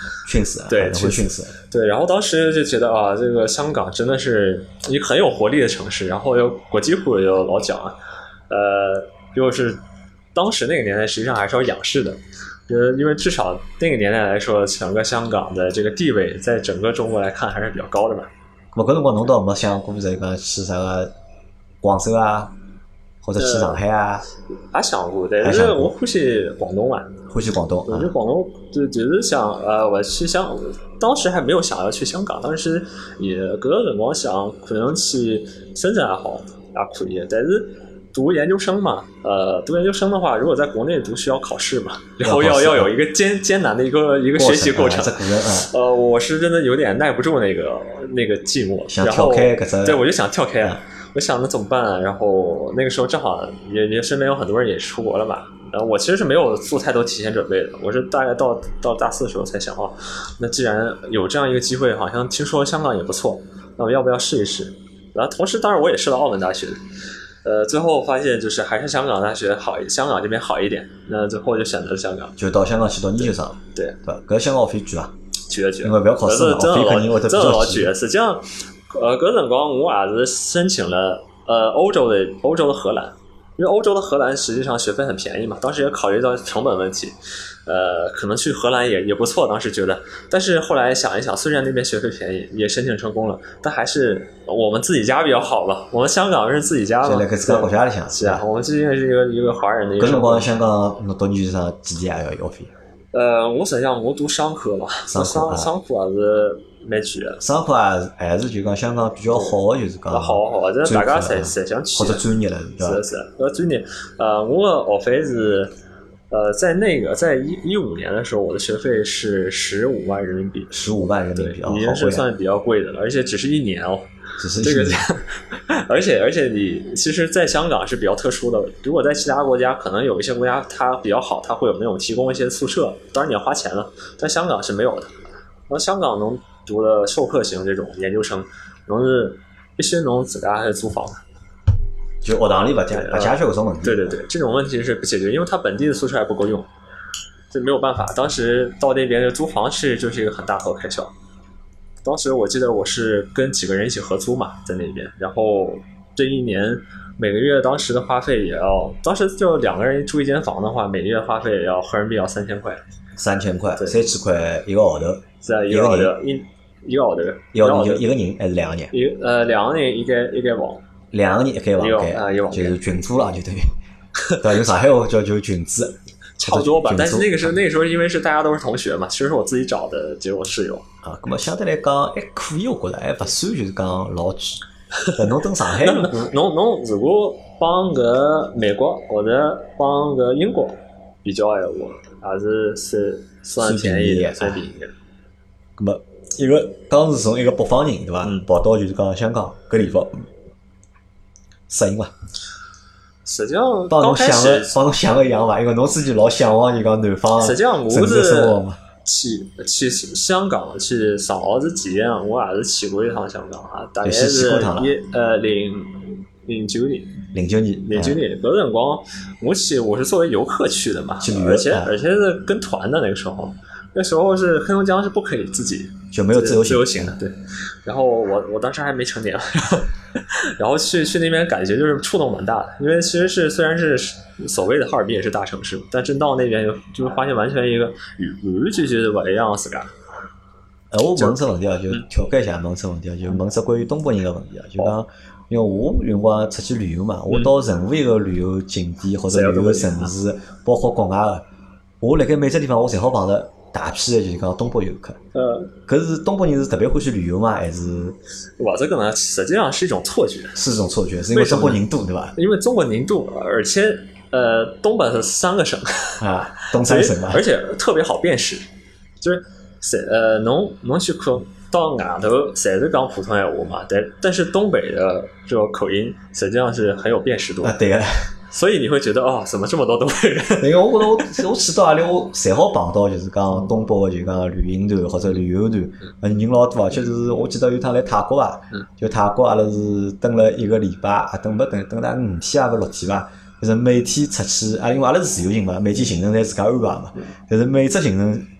逊色， 对， 可能会逊色。 对，然后当时就觉得啊，这个香港真的是一个很有活力的城市，然后有国际户有老蒋，呃，又是当时那个年代实际上还是要仰视的。呃，因为至少那个年代来说，整个香港的这个地位在整个中国来看还是比较高的嘛。 咁搿辰光侬倒没想过在讲去啥个广州啊，或者去上海啊？ 也想过，但是我欢喜广东嘛。 欢喜广东。 我觉得广东就就是想呃，我去香，当时还没有想要去香港，当时也搿个辰光想可能去深圳也好也可以，但是。读研究生嘛，呃，读研究生的话，如果在国内读需要考试嘛，然后要要有一个艰艰难的一个一个学习过程。呃，我是真的有点耐不住那个那个寂寞， 想跳开搿只。 对，我就想跳开，我想那怎么办？然后那个时候正好也也身边有很多人也出国了嘛，然后我其实是没有做太多提前准备的，我是大概到到大四的时候才想哦，那既然有这样一个机会，好像听说香港也不错，那我要不要试一试？然后同时，当然我也试了澳门大学。呃，最后发现就是还是香港大学好，香港这边好一点，那最后就选择了香港， 就到香港去读研究生。 对， 对，搿香港学费贵伐？ 贵啊贵， 因为不要考试嘛，学费肯定会得比较老贵。实际上，呃，搿辰光我也是申请了呃欧洲的欧洲的荷兰，因为欧洲的荷兰实际上学费很便宜嘛，当时也考虑到成本问题。呃，可能去荷兰也也不错，当时觉得，但是后来想一想，虽然那边学费便宜，也申请成功了，但还是我们自己家比较好吧。我们香港是自己家嘛， 在自家国家里向。 是啊，我们毕竟是一个一个华人的一个。 搿辰光香港侬读研究生几年也要学费？ 呃，我实际上我读商科嘛， 商科商科也是蛮贵的。 商科还是还是就讲香港比较好的，就是讲。 好好，这大家侪侪想去。 或者专业了，对吧？ 是是，呃，专业，呃，我的学费是。呃，在那个在一一五年的时候，我的学费是十五万人民币， 十五万人民币， 已经是算比较贵的了，而且只是一年哦， 只是这个，而且而且你其实，在香港是比较特殊的，如果在其他国家，可能有一些国家它比较好，它会有那种提供一些宿舍，当然你要花钱了，但香港是没有的。然后香港能读的授课型这种研究生，侬是必须侬自家是租房的。 就学堂里不解不解决搿种问题。 对对对，这种问题是不解决，因为它本地的宿舍还不够用，这没有办法。当时到那边的租房是就是一个很大头开销。当时我记得我是跟几个人一起合租嘛，在那边，然后这一年每个月当时的花费也要，当时就两个人住一间房的话，每个月花费也要合人民币要三千块。 三千块，三千块一个号头。 是啊，一个号头一一个号头。 一个号头一个人还是两个人？ 一呃两个人一间一间房。 两个人一间房间，就是群租了，就等于，对吧？用上海话叫就群租， 差不多吧。但是那个时候，那个时候因为是大家都是同学嘛，其实是我自己找的，结果室友啊。那么相对来讲还可以，我觉得还不算就是讲老贵。但侬等上海， 侬侬如果帮个美国或者帮个英国比较的话，还是是算便宜的，算便宜的。 那么一个当时从一个北方人对吧，跑到就是讲香港搿地方。适应伐？ 实际上， 帮侬想个帮侬想个一样伐？因为侬自己老向往就讲南方实际上我是生活嘛。 去去香港去上学之前，我也是去过一趟香港啊，大概是一呃零零九年。 零九年。 零九年，搿辰光我去，我是作为游客去的嘛，而且而且是跟团的那个时候。那时候是黑龙江是不可以自己就没有自由自由行的，对。然后我我当时还没成年，然后去去那边感觉就是触动蛮大的，因为其实是虽然是所谓的哈尔滨也是大城市，但真到那边就就发现完全一个完全就是不一样的自家。 呃，我问只问题啊，就调侃一下问只问题啊，就问只关于东北人的问题啊，就讲因为我有辰光出去旅游嘛，我到任何一个旅游景点或者旅游城市，包括国外的，我辣盖每只地方我侪好碰着。大批的就是讲东北游客，呃，可是东北人是特别欢喜旅游嘛，还是？ 哇，这个呢，实际上是一种错觉， 是一种错觉，是因为中国人多，对吧？ 因为中国人多，而且呃，东北是三个省啊，东三省嘛， 而且特别好辨识，就是呃，侬侬去看到外头侪是讲普通闲话嘛，但但是东北的这个口音实际上是很有辨识度啊，对个。 所以你会觉得哦，怎么这么多东北人？ 因为我觉得我我去到哪里，我侪好碰到，就是讲东北的，就讲旅行团或者旅游团，人老多，而且是我记得有趟来泰国啊，就泰国阿拉是蹲了一个礼拜，啊蹲不蹲蹲了五天啊个六天吧，就是每天出去啊，因为阿拉是自由行嘛，每天行程侪自家安排嘛，就是每只行程。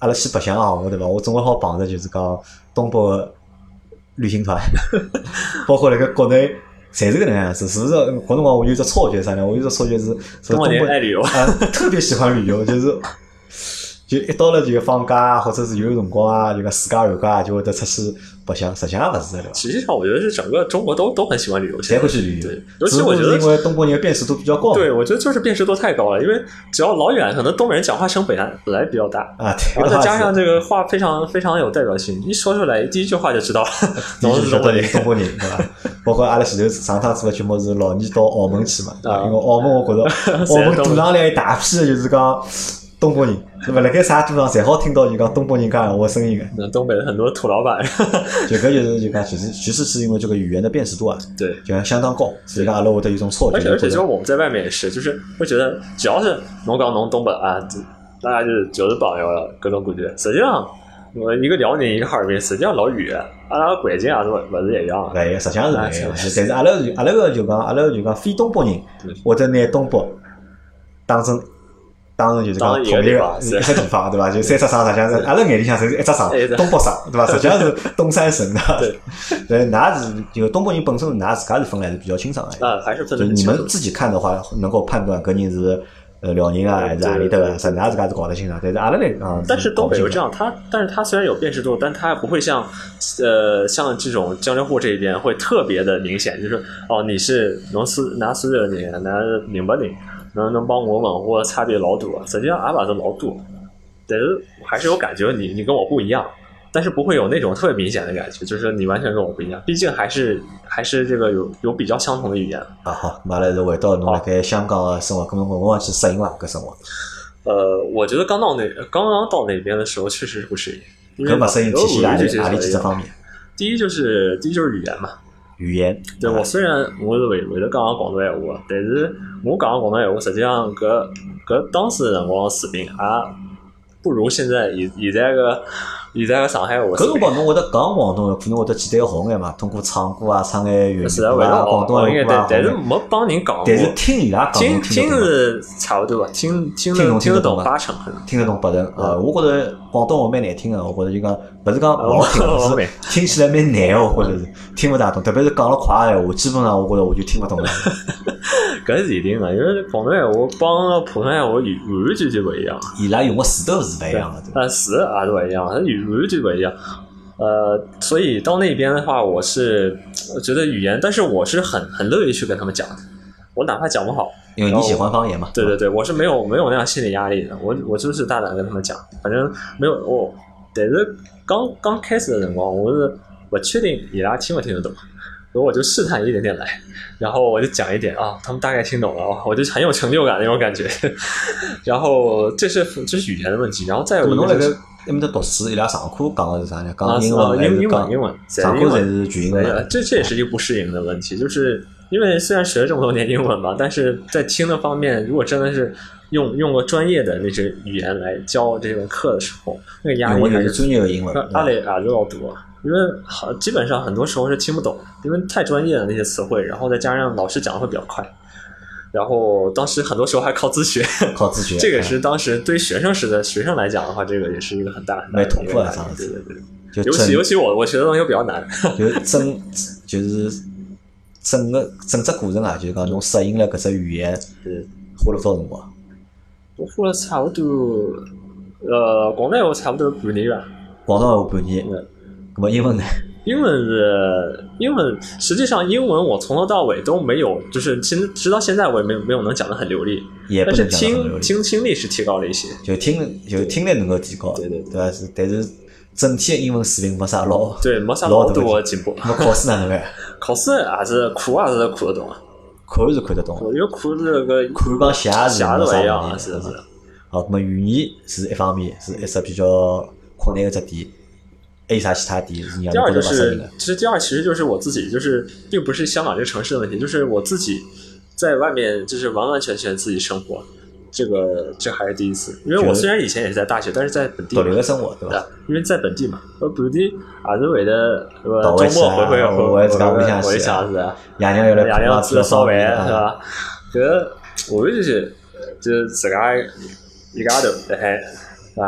阿拉去白相项目对伐？我总归好碰着就是讲东北个旅行团，包括辣盖国内。侪是搿能样子，是不是？搿辰光我有只错觉啥呢？我有只错觉是，是东北人爱旅游啊，特别喜欢旅游，就是就一到了就放假或者是有辰光啊，就讲暑假寒假就会得出去白相，实际上勿是的。 实际上，我觉得是整个中国都都很喜欢旅游， 侪会去旅游。 对，尤其我觉得因为东北人辨识度比较高。 对，我觉得就是辨识度太高了，因为只要老远，可能东北人讲话声本来本来比较大啊， 然后再加上这个话非常非常有代表性，一说出来第一句话就知道了， 侬是东北人，东北人对伐？包括阿拉前头上趟做个节目是老年到澳门去嘛，因为澳门我觉着澳门赌场里一大批的就是讲东北人，对伐？辣盖啥地方侪好听到就讲东北人讲闲话声音个。 那东北的很多土老板， 就搿就是就讲其实其实是因为这个语言的辨识度啊， 对， 就相当高，所以讲阿拉会得有一种错觉。 而且而且，就我们在外面也是，就是会觉得只要是侬讲侬东北啊，大家就是就是朋友了，各种感觉。实际上。我一个辽宁，一个哈尔滨，实际上老远，阿拉环境也是勿是一样的。对，实际上是搿样。但是阿拉阿拉个就讲，阿拉就讲非东北人，或者拿东北当成当成就是讲统一个一个地方，对伐？就三只省，实际上是阿拉眼里向侪是一只省，东北省，对伐？实际上是东三省的。 对， 对，㑚是就东北人本身，㑚自家是分来是比较清爽的。 啊，还是分得就你们自己看的话，能够判断搿人是。呃，辽宁啊，还是何里搭个？啥㑚自家是搞得清爽，但是阿拉来啊。 但是东北有这样，它但是它虽然有辨识度，但它不会像呃像这种江浙沪这一边会特别的明显，就是哦你是侬是拿苏州人，拿宁波人，能能帮我文化差别老大，实际上也勿是老大，但是还是有感觉你你跟我不一样。但是不会有那种特别明显的感觉，就是你完全跟我不一样。毕竟还是还是这个有有比较相同的语言啊。好，马来是回到侬辣盖香港的生活，搿侬辰光去适应伐？搿生活？ 呃，我觉得刚到那刚刚到那边的时候，确实是不适应。搿勿适应体现哪里哪里几个方面？ 第一就是第一就是语言嘛。 语言。 对，我虽然我是会会得讲广东闲话，但是我讲广东闲话，实际上搿搿当时辰光水平也不如现在现现在个。现在个上海话， 搿辰光侬会得讲广东话，可能会得简单好眼嘛，通过唱歌啊、唱眼粤语歌啊、广东话啊， 但是没帮人讲。 但是听伊拉讲， 听听是差不多吧，听听得听得懂八成， 听得懂八成。呃，我觉着广东话蛮难听个，我觉着就讲勿是讲勿好听，是听起来蛮难个，或者是听勿大懂，特别是讲了快闲话，基本上我觉着我就听勿懂了。 搿是一定的，因为广东闲话帮普通闲话完完全就勿一样。 伊拉用个词都是勿一样的， 但词也是勿一样，它语完全不一样，呃，所以到那边的话，我是我觉得语言，但是我是很很乐意去跟他们讲的，我哪怕讲不好， 因为你喜欢方言嘛。 对对对，我是没有没有那样心理压力的，我我就是大胆跟他们讲，反正没有我，但是刚刚开始的辰光，我是我确定伊拉听不听得懂，所以我就试探一点点来，然后我就讲一点啊，他们大概听懂了，我就很有成就感那种感觉，然后这是这是语言的问题，然后再有一个。就是埃面搭读书，伊拉上课讲的是啥呢？讲英文还是讲英文？ 上课侪是全英文。 这这也是一个不适应的问题，就是因为虽然学了这么多年英文嘛，但是在听的方面，如果真的是用用个专业的那些语言来教这门课的时候，那个压力还是专业的英文， 压力也是老多。因为好基本上很多时候是听不懂，因为太专业的那些词汇，然后再加上老师讲的会比较快。然后当时很多时候还靠自学， 靠自学， 这个是当时对学生时的学生来讲的话，这个也是一个很大很大的突破啊！ 对对对，尤其尤其我我学的东西比较难， 就整就是整个整只过程啊，就是讲侬适应了搿只语言， 是花了多少辰光？ 我花了差不多，呃，广东闲话差不多半年吧。 广东闲话半年， 嗯， 那么英文呢？ 英文是英文，实际上英文我从头到尾都没有，就是其实直到现在我也没有没有能讲得很流利， 也不能讲得很流利。 但是听听听力是提高了一些， 就听就听力能够提高， 对对对吧？是，但是整体的英文水平没啥老对没啥老多进步。 那考试哪能办？ 考试还是课还是看得懂啊？ 看是看得懂， 因为课是那个看帮写是写都一样，是是。 好，那么语言是一方面，是一只比较困难的只点。还有啥其他点？ 第二就是，其实第二其实就是我自己，就是并不是香港这个城市的问题，就是我自己在外面就是完完全全自己生活，这个这还是第一次。因为我虽然以前也是在大学，但是在本地独立的生活，对吧？ 因为在本地嘛，我本地也是为了周末回回回自家屋里向去，想是爷娘要来爷娘吃烧饭是吧？搿我就是就是自家一家头辣海是吧？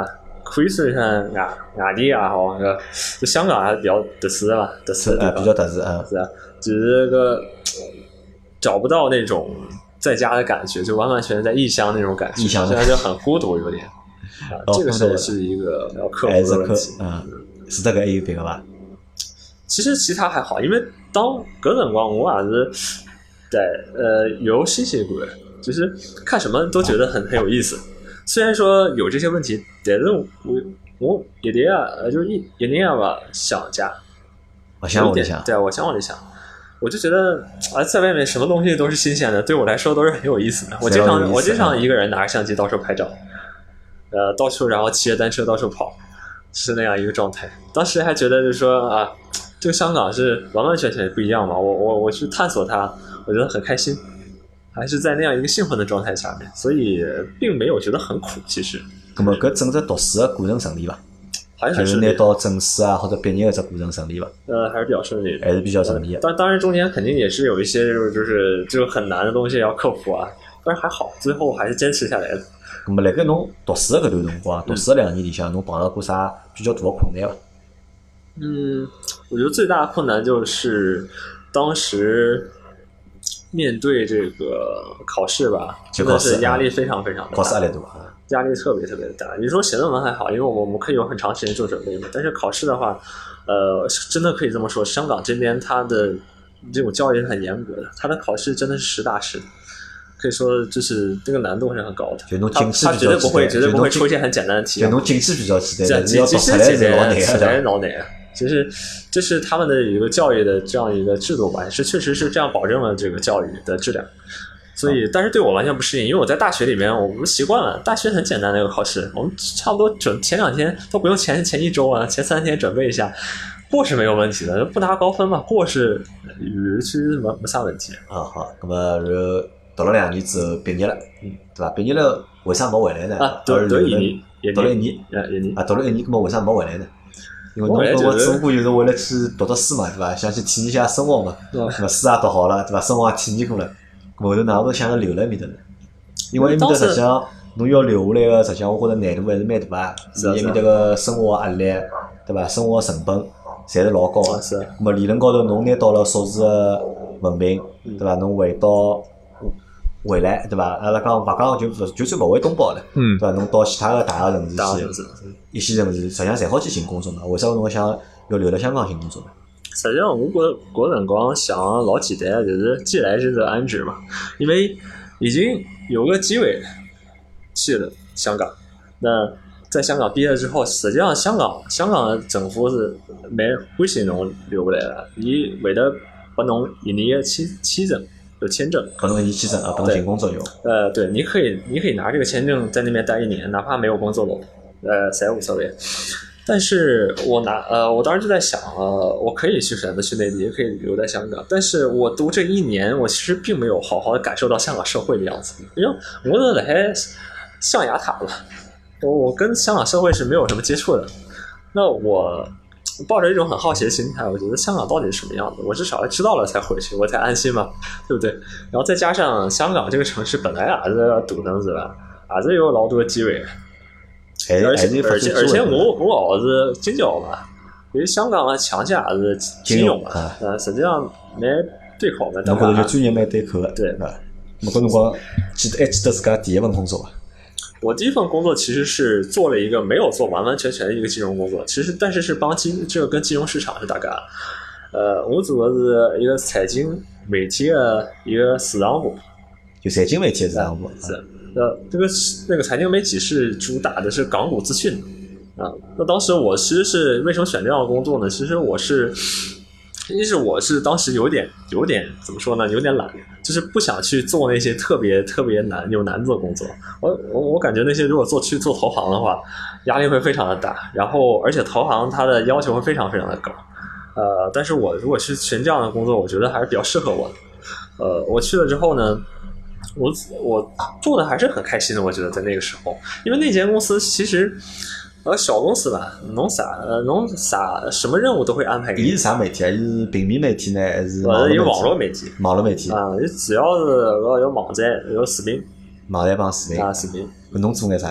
可以算上外外地也好，个就香港还是比较特殊的嘛，特殊的地呃， 方比较特殊啊。 是啊，就是个找不到那种在家的感觉，就完完全全在异乡那种感觉， 异乡现在就很孤独，有点。啊，这个是是一个要克服的问题。 嗯，是这个还有别个吧？ 其实其他还好，因为当搿辰光我也是对呃有新鲜感，就是看什么都觉得很很有意思。虽然说有这些问题，但是我我一点啊，就是一一点也不想家。 我想我想， 对，我想我就想。我就觉得啊，在外面什么东西都是新鲜的，对我来说都是很有意思的。我经常我经常一个人拿着相机到处拍照。呃，到处然后骑着单车到处跑，是那样一个状态。当时还觉得就是说啊，这个香港是完完全全不一样嘛。我我我去探索它，我觉得很开心，还是在那样一个兴奋的状态下面，所以并没有觉得很苦。其实， 那么搿整个读书的过程顺利伐？ 还是就是拿到证书啊或者毕业的这过程顺利伐？ 呃，还是比较顺利的， 还是比较顺利的。 当当然中间肯定也是有一些就是就是就很难的东西要克服啊，但是还好，最后还是坚持下来的。 咁么，辣盖侬读书的搿段辰光，读书的两年里向，侬碰到过啥比较大的困难伐？ 嗯，我觉得最大的困难就是当时面对这个考试吧，真的是压力非常非常的大， 考试压力大， 压力特别特别的大。你说写论文还好，因为我们可以有很长时间做准备嘛，但是考试的话，呃，真的可以这么说，香港这边它的这种教育是很严格的，它的考试真的是实打实的。可以说，就是这个难度是很高的。 就侬进去比较简单，他绝对不会，绝对不会出现很简单的题。 就侬进去比较简单， 其要读出来是老难的。 实在是老难。其实，这是他们的一个教育的这样一个制度吧，是确实是这样保证了这个教育的质量。所以，但是对我完全不适应，因为我在大学里面，我们习惯了，大学很简单的一个考试，我们差不多准前两天都不用前前一周啊，前三天准备一下。过是没有问题的，不拿高分嘛，过是与其实没没啥问题。 啊好，那么然后读了两年之后毕业了，嗯，对吧？毕业了为啥没回来呢？ 啊，读读一年， 读了一年， 啊一年， 啊读了一年，那么为啥没回来呢？因为侬跟我只不过就是为了去读读书嘛，对吧？想去体验一下生活嘛，对吧？书也读好了，对吧？生活也体验过了，后头哪会想着留辣埃面搭呢？因为埃面搭实际上侬要留下来个，实际上我觉着难度还是蛮大啊。是埃面搭个生活压力，对吧？生活成本侪是老高个。 是。 那么理论高头侬拿到了硕士个文凭，对吧？侬回到回来，对吧？阿拉讲勿讲就就算勿回东北了，嗯，对吧？侬到其他个大个城市去，一线城市实际上侪好去寻工作嘛。为啥侬想要留辣香港寻工作呢？ 实际上，我觉搿辰光想老简单，就是既来之则安之嘛。因为已经有个机会去了香港，那在香港毕业之后，实际上香港香港的政府是蛮欢喜侬留下来的，伊为了拨侬一年的签签证。有签证， 可能一签证啊，不能寻工作用。 呃，对，你可以，你可以拿这个签证在那边待一年，哪怕没有工作了，呃，谁也无所谓。但是我拿，呃，我当时就在想，呃，我可以去选择去内地，也可以留在香港。但是我读这一年，我其实并没有好好的感受到香港社会的样子，因为我都在象牙塔了，我我跟香港社会是没有什么接触的。那我抱着一种很好奇的心态，我觉得香港到底是什么样子，我至少要知道了才回去，我才安心嘛，对不对？然后再加上香港这个城市本来也是大城市吧，也是有老多机会，而且而且而且我我也是金交嘛，因为香港的强项也是金融嘛，呃，实际上蛮对口的。 侬觉得就专业蛮对口的， 对吧？那么搿辰光记得还记得自家第一份工作伐？ 我第一份工作其实是做了一个没有做完完全全的一个金融工作，其实但是是帮金这个跟金融市场是搭界。呃，我做的是一个财经媒体的一个市场部， 就财经媒体的市场部。 是，呃，这个那个财经媒体是主打的是港股资讯啊。那当时我其实是为什么选这样的工作呢？其实我是。一是我是当时有点有点怎么说呢，有点懒，就是不想去做那些特别特别难有难度的工作。我我我感觉那些如果做去做投行的话，压力会非常的大，然后而且投行它的要求会非常非常的高。呃，但是我如果去选这样的工作，我觉得还是比较适合我的。呃，我去了之后呢，我我做的还是很开心的，我觉得在那个时候，因为那间公司其实。呃，小公司吧，侬啥呃，侬啥什么任务都会安排给你。 伊是啥媒体啊？伊是平面媒体呢，还是呃，有网络媒体？ 网络媒体啊，你只要是个有网站、有视频， 网站帮视频啊，视频。 侬做眼啥体？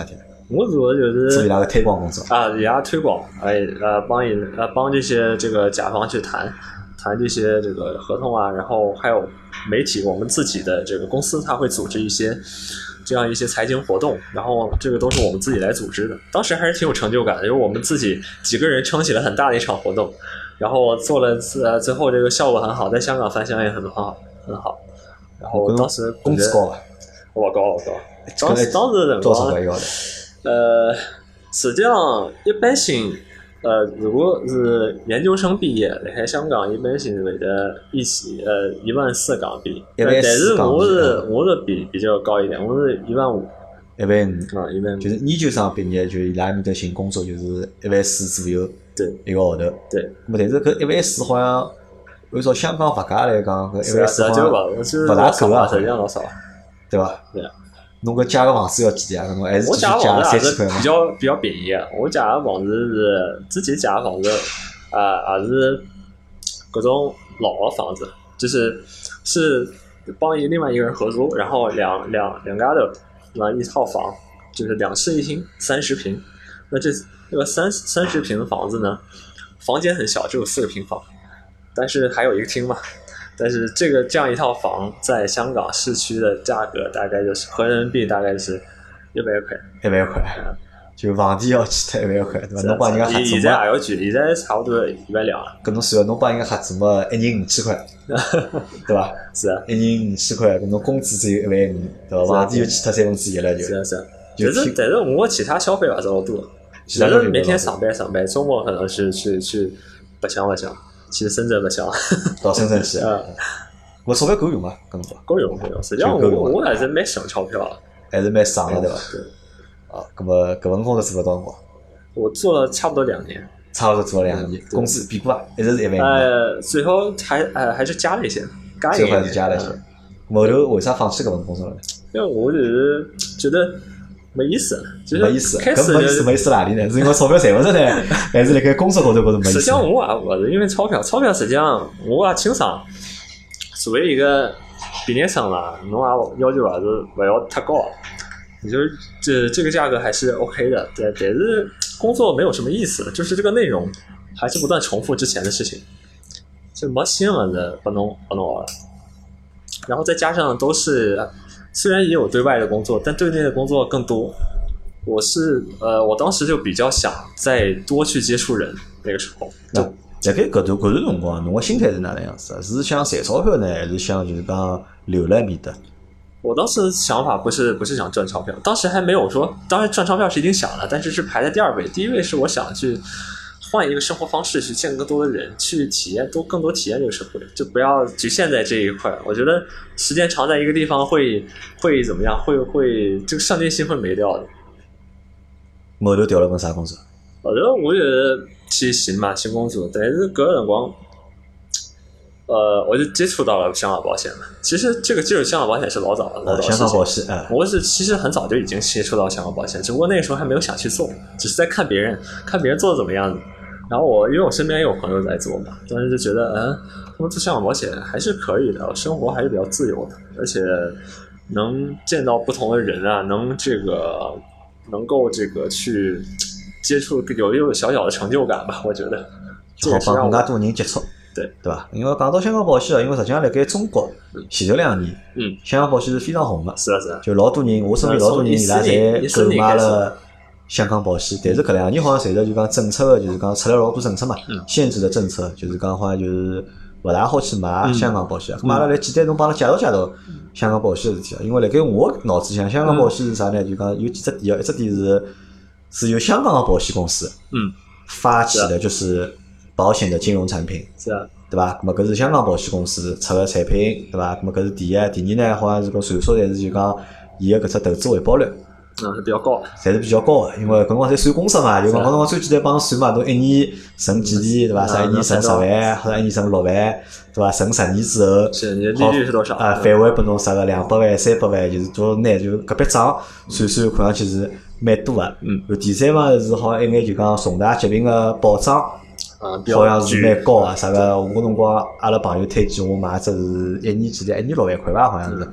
我做的就是做伊拉个推广工作啊，伊拉推广，哎呃帮伊呃帮这些这个甲方去谈谈这些这个合同啊，然后还有媒体，我们自己的这个公司，它会组织一些这样一些财经活动，然后这个都是我们自己来组织的，当时还是挺有成就感的，因为我们自己几个人撑起了很大的一场活动，然后做了呃最后这个效果很好，在香港反响也很好很好，然后当时工资高伐？ 我高我高，当时当时多少个要的？ 呃，实际上一般性。呃，如果是研究生毕业，辣海香港一般性会得一起呃一万四港币，但是我是我是比比较高一点，我是一万五， 一万五啊，一万五， 就是研究生毕业就伊拉面搭寻工作就是一万四左右， 对， 一个号头， 对。 那但是搿一万四好像按照香港物价来讲，搿一万四好像勿大够啊， 实际上老少， 对伐？ 对。 侬搿借个房子要几钿啊？侬还是我借个房子还是比较比较便宜个。我借个房子是自己借个房子，啊，也是搿种老个房子，就是是帮一另外一个人合租，然后两两两家头那一套房，就是两室一厅，三十平。那这这个三三十平的房子呢，房间很小，只有四个平方，但是还有一个厅嘛。但是这个这样一套房在香港市区的价格大概就是合人民币大概是一百块， 一百块，就房钿要去脱一百块，对伐？侬帮人家合租嘛？ 现在也要贵，现在差不多一百两了。 搿侬算侬帮人家合租嘛，一人五千块，对伐？ 是啊， 一人五千块，搿侬工资只有一万五，对伐？房钿就去脱三分之一了，就。 是啊是啊。但是但是我其他消费也是老多，就是每天上班上班，周末可能是去去白相白相。去深圳白相， 到深圳去啊！我钞票够用吗？搿辰光够用够用，实际上我我还是蛮省钞票， 还是蛮省的对伐？ 对。 啊，搿么搿份工作做了多少辰光？ 我做了差不多两年。 差不多做了两年，工资变过伐？一直是一万五。 呃，最后还呃还是加了一些，加一最后还是加了一些。后头为啥放弃搿份工作了呢？ 因为我就是觉得。没意思，就是没意思， 开始没意思，没意思哪里呢？是因为钞票赚勿着呢，还是辣盖工作高头高头没意思？ 实际上我也勿是因为钞票，钞票实际上我也清爽。作为一个毕业生了，侬也要求还是勿要太高，也就是这这个价格还是 OK 的，对，但是工作没有什么意思，就是这个内容还是不断重复之前的事情，就没新闻的不能不能玩了。然后再加上都是。虽然也有对外的工作，但对内的工作更多。我是呃，我当时就比较想再多去接触人，那个时候。 那辣盖搿段搿段辰光，侬个心态是哪能样子？是想赚钞票呢，还是想就是讲留辣埃面搭？ 我当时想法不是不是想赚钞票，当时还没有说，当然赚钞票是一定想的，但是是排在第二位，第一位是我想去换一个生活方式，去见更多的人，去体验多更多体验这个社会，就不要局限在这一块。我觉得时间长在一个地方会会怎么样？会会这个上进心会没掉的。 后头调了份啥工作？ 后头我觉得去寻嘛寻工作，但是搿个辰光，呃，我就接触到了香港保险了。其实这个接触香港保险是老早了，老早香港保险，哎， 我是其实很早就已经接触到香港保险，只不过那个时候还没有想去做，只是在看别人，看别人做的怎么样子。然后我因为我身边也有朋友在做嘛，当时就觉得，嗯，他们做香港保险还是可以的，生活还是比较自由的，而且能见到不同的人啊，能这个能够这个去接触，有一种小小的成就感吧，我觉得。 就好帮更加多人接触。 对对伐？因为讲到香港保险，因为实际上辣盖中国前头两年， 嗯， 香港保险是非常红的。 是啊是啊。 就老多人，我身边老多人伊拉侪购买了香港保险，但是搿两年好像随着就讲政策个，就是讲出来老多政策嘛， 嗯、 限制的政策，就是讲好像就是勿大好去买香港保险。咁阿拉来简单侬帮阿拉介绍介绍香港保险个事体，因为辣盖我脑子里向，香港保险是啥呢？就讲有几只点，一只点是是由香港的保险公司嗯发起的，就是保险的金融产品， 是啊， 对伐？咁么搿是香港保险公司出个产品，对伐？咁么搿是第一，第二呢，好像是搿传说，但是就讲伊个搿只投资回报率。 嗯，是比较高， 侪是比较高个，因为搿辰光侪算公式嘛，就讲搿辰光最简单帮侬算嘛，侬一年存几钿，对伐？啥一年存十万，或者一年存六万，对伐？存十年之后， 是你的利率是多少？ 啊，返还拨侬啥个两百万、三百万，就是多少拿就搿笔账算算看上去是蛮多个。 嗯。 第三嘛是好像一眼就讲重大疾病个保障， 啊， 好像是蛮高个。啥个我辰光阿拉朋友推荐我买只是一年几钿，一年六万块吧，好像是。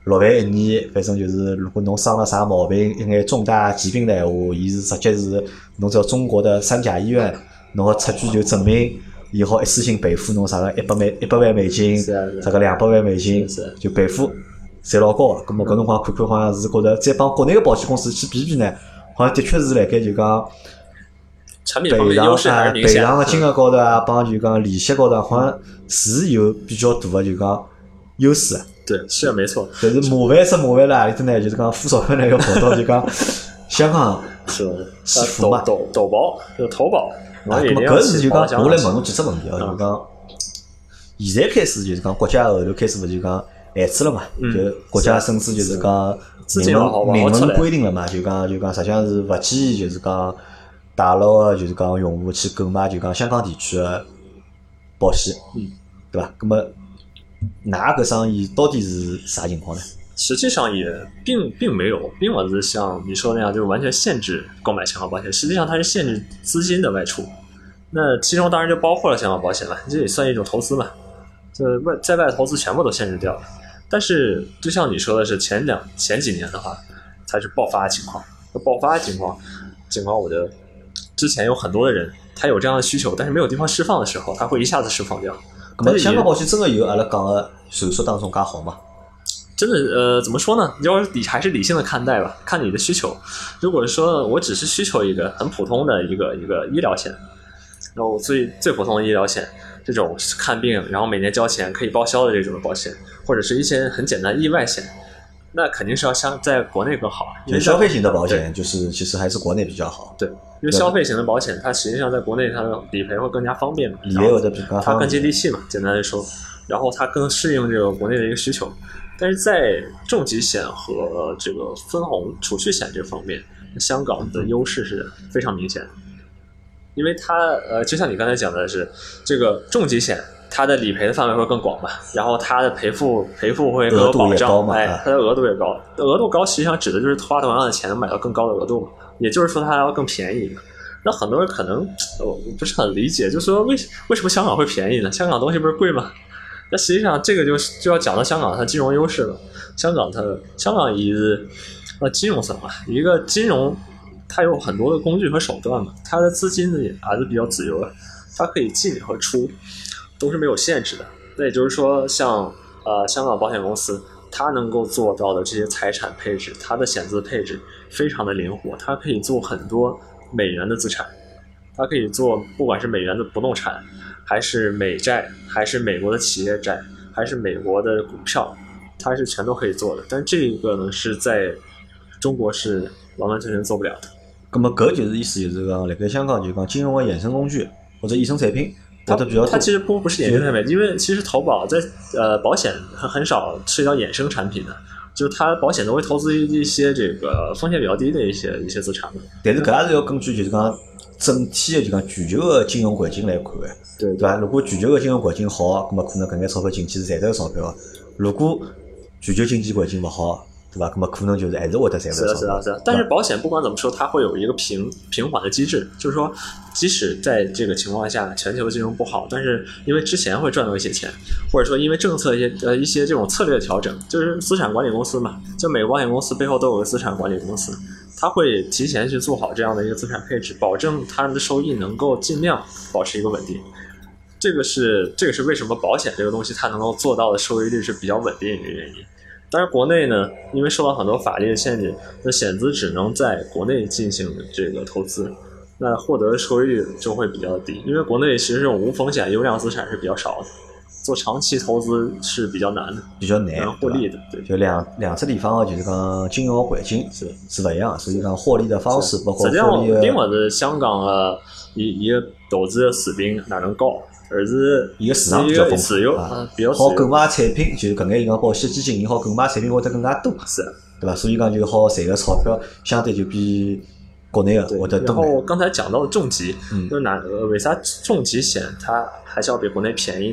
六万一年，反正就是如果侬生了啥毛病，一眼重大疾病的闲话，伊是直接是侬只要中国的三甲医院，侬个出具就证明，伊好一次性赔付侬啥个一百美一百万美金，啥个两百万美金，就赔付，侪老高个。咁么搿辰光看看好像是觉着再帮国内个保险公司去比比呢，好像的确是辣盖就讲。 产品方面优势还是明显。 赔偿个金额高头啊，帮就讲利息高头，好像是有比较大个就讲优势。 对，是没错。 但是麻烦是麻烦辣里头呢，就是讲付钞票呢要跑到就讲香港是去付嘛。 抖抖保就投保。 啊，咁么搿是就讲我来问侬几只问题哦，就讲现在开始就是讲国家后头开始勿就讲限制了嘛，就国家甚至就是讲明文明文规定了嘛，就讲就讲实际上是勿建议就是讲。大陆个就是讲用户去购买就讲香港地区个保险， 嗯， 对伐？那么，㑚搿生意到底是啥情况呢？ 实际上也并并没有，并不是像你说那样，就是完全限制购买香港保险。实际上它是限制资金的外出，那其中当然就包括了香港保险了，这也算一种投资嘛。这外在外投资全部都限制掉了。但是就像你说的是前两前几年的话，才是爆发情况，爆发情况情况我觉得。之前有很多的人，他有这样的需求，但是没有地方释放的时候，他会一下子释放掉。 那么香港保险真的有阿拉讲的传说当中介好吗？ 真的呃，怎么说呢？要理还是理性的看待吧，看你的需求。如果说我只是需求一个很普通的一个一个医疗险，然后最最普通的医疗险，这种看病然后每年交钱可以报销的这种保险，或者是一些很简单意外险。那肯定是要相在国内更好， 因为消费型的保险就是其实还是国内比较好。 对，因为消费型的保险，它实际上在国内它的理赔会更加方便嘛， 理赔有的比较它更接地气嘛，简单来说，然后它更适应这个国内的一个需求。但是在重疾险和这个分红储蓄险这方面，香港的优势是非常明显的，因为它呃，就像你刚才讲的是这个重疾险。它的理赔的范围会更广嘛，然后它的赔付赔付会更有保障，哎，它的额度也高，额度高实际上指的就是花同样的钱能买到更高的额度嘛，也就是说它要更便宜嘛。那很多人可能我不是很理解，就说为为什么香港会便宜呢？香港东西不是贵吗？那实际上这个就就要讲到香港它金融优势了。香港它香港以呃金融层嘛，一个金融它有很多的工具和手段嘛，它的资金呢也还是比较自由的，它可以进和出。都是没有限制的，那也就是说像呃香港保险公司它能够做到的这些财产配置，它的险资配置非常的灵活，它可以做很多美元的资产，它可以做不管是美元的不动产，还是美债，还是美国的企业债，还是美国的股票，它是全都可以做的。但这个呢是在中国是完完全全做不了的。 那么搿就是意思就是讲辣盖香港就讲金融的衍生工具或者衍生产品它它其实不不是衍生产品，因为其实投保在呃保险很少涉及到衍生产品的，就是它保险都会投资一些这个风险比较低的一些一些资产。 但是搿也是要根据就是讲整体的就讲全球的金融环境来看的， 对对伐？如果全球的金融环境好，那么可能搿眼钞票进去是赚得钞票；如果全球经济环境勿好，对吧？那么可能就是还是会得赚不到钞票。 是啊是啊是啊。但是保险不管怎么说，它会有一个平平缓的机制，就是说，即使在这个情况下，全球金融不好，但是因为之前会赚到一些钱，或者说因为政策一些呃一些这种策略的调整，就是资产管理公司嘛，就每个保险公司背后都有个资产管理公司，它会提前去做好这样的一个资产配置，保证它的收益能够尽量保持一个稳定。这个是这个是为什么保险这个东西它能够做到的收益率是比较稳定的一个原因。当然国内呢，因为受到很多法律的限制，那险资只能在国内进行这个投资，那获得的收益率就会比较低。因为国内其实这种无风险优良资产是比较少的，做长期投资是比较难的， 比较难获利的。对， 就两两只地方就是讲金融环境是是不一样，所以讲获利的方式包括获利的。 实际上，并不是香港的一一个投资的水平哪能高。而是伊个市场比较丰富啊，比较好购买产品，就是搿眼银行保险基金，伊好购买产品会得更加多， 是， 对吧？所以讲就好赚个钞票，相对就比国内的会得多。 然后刚才讲到的重疾， 嗯， 就是哪为啥重疾险它还是要比国内便宜呢？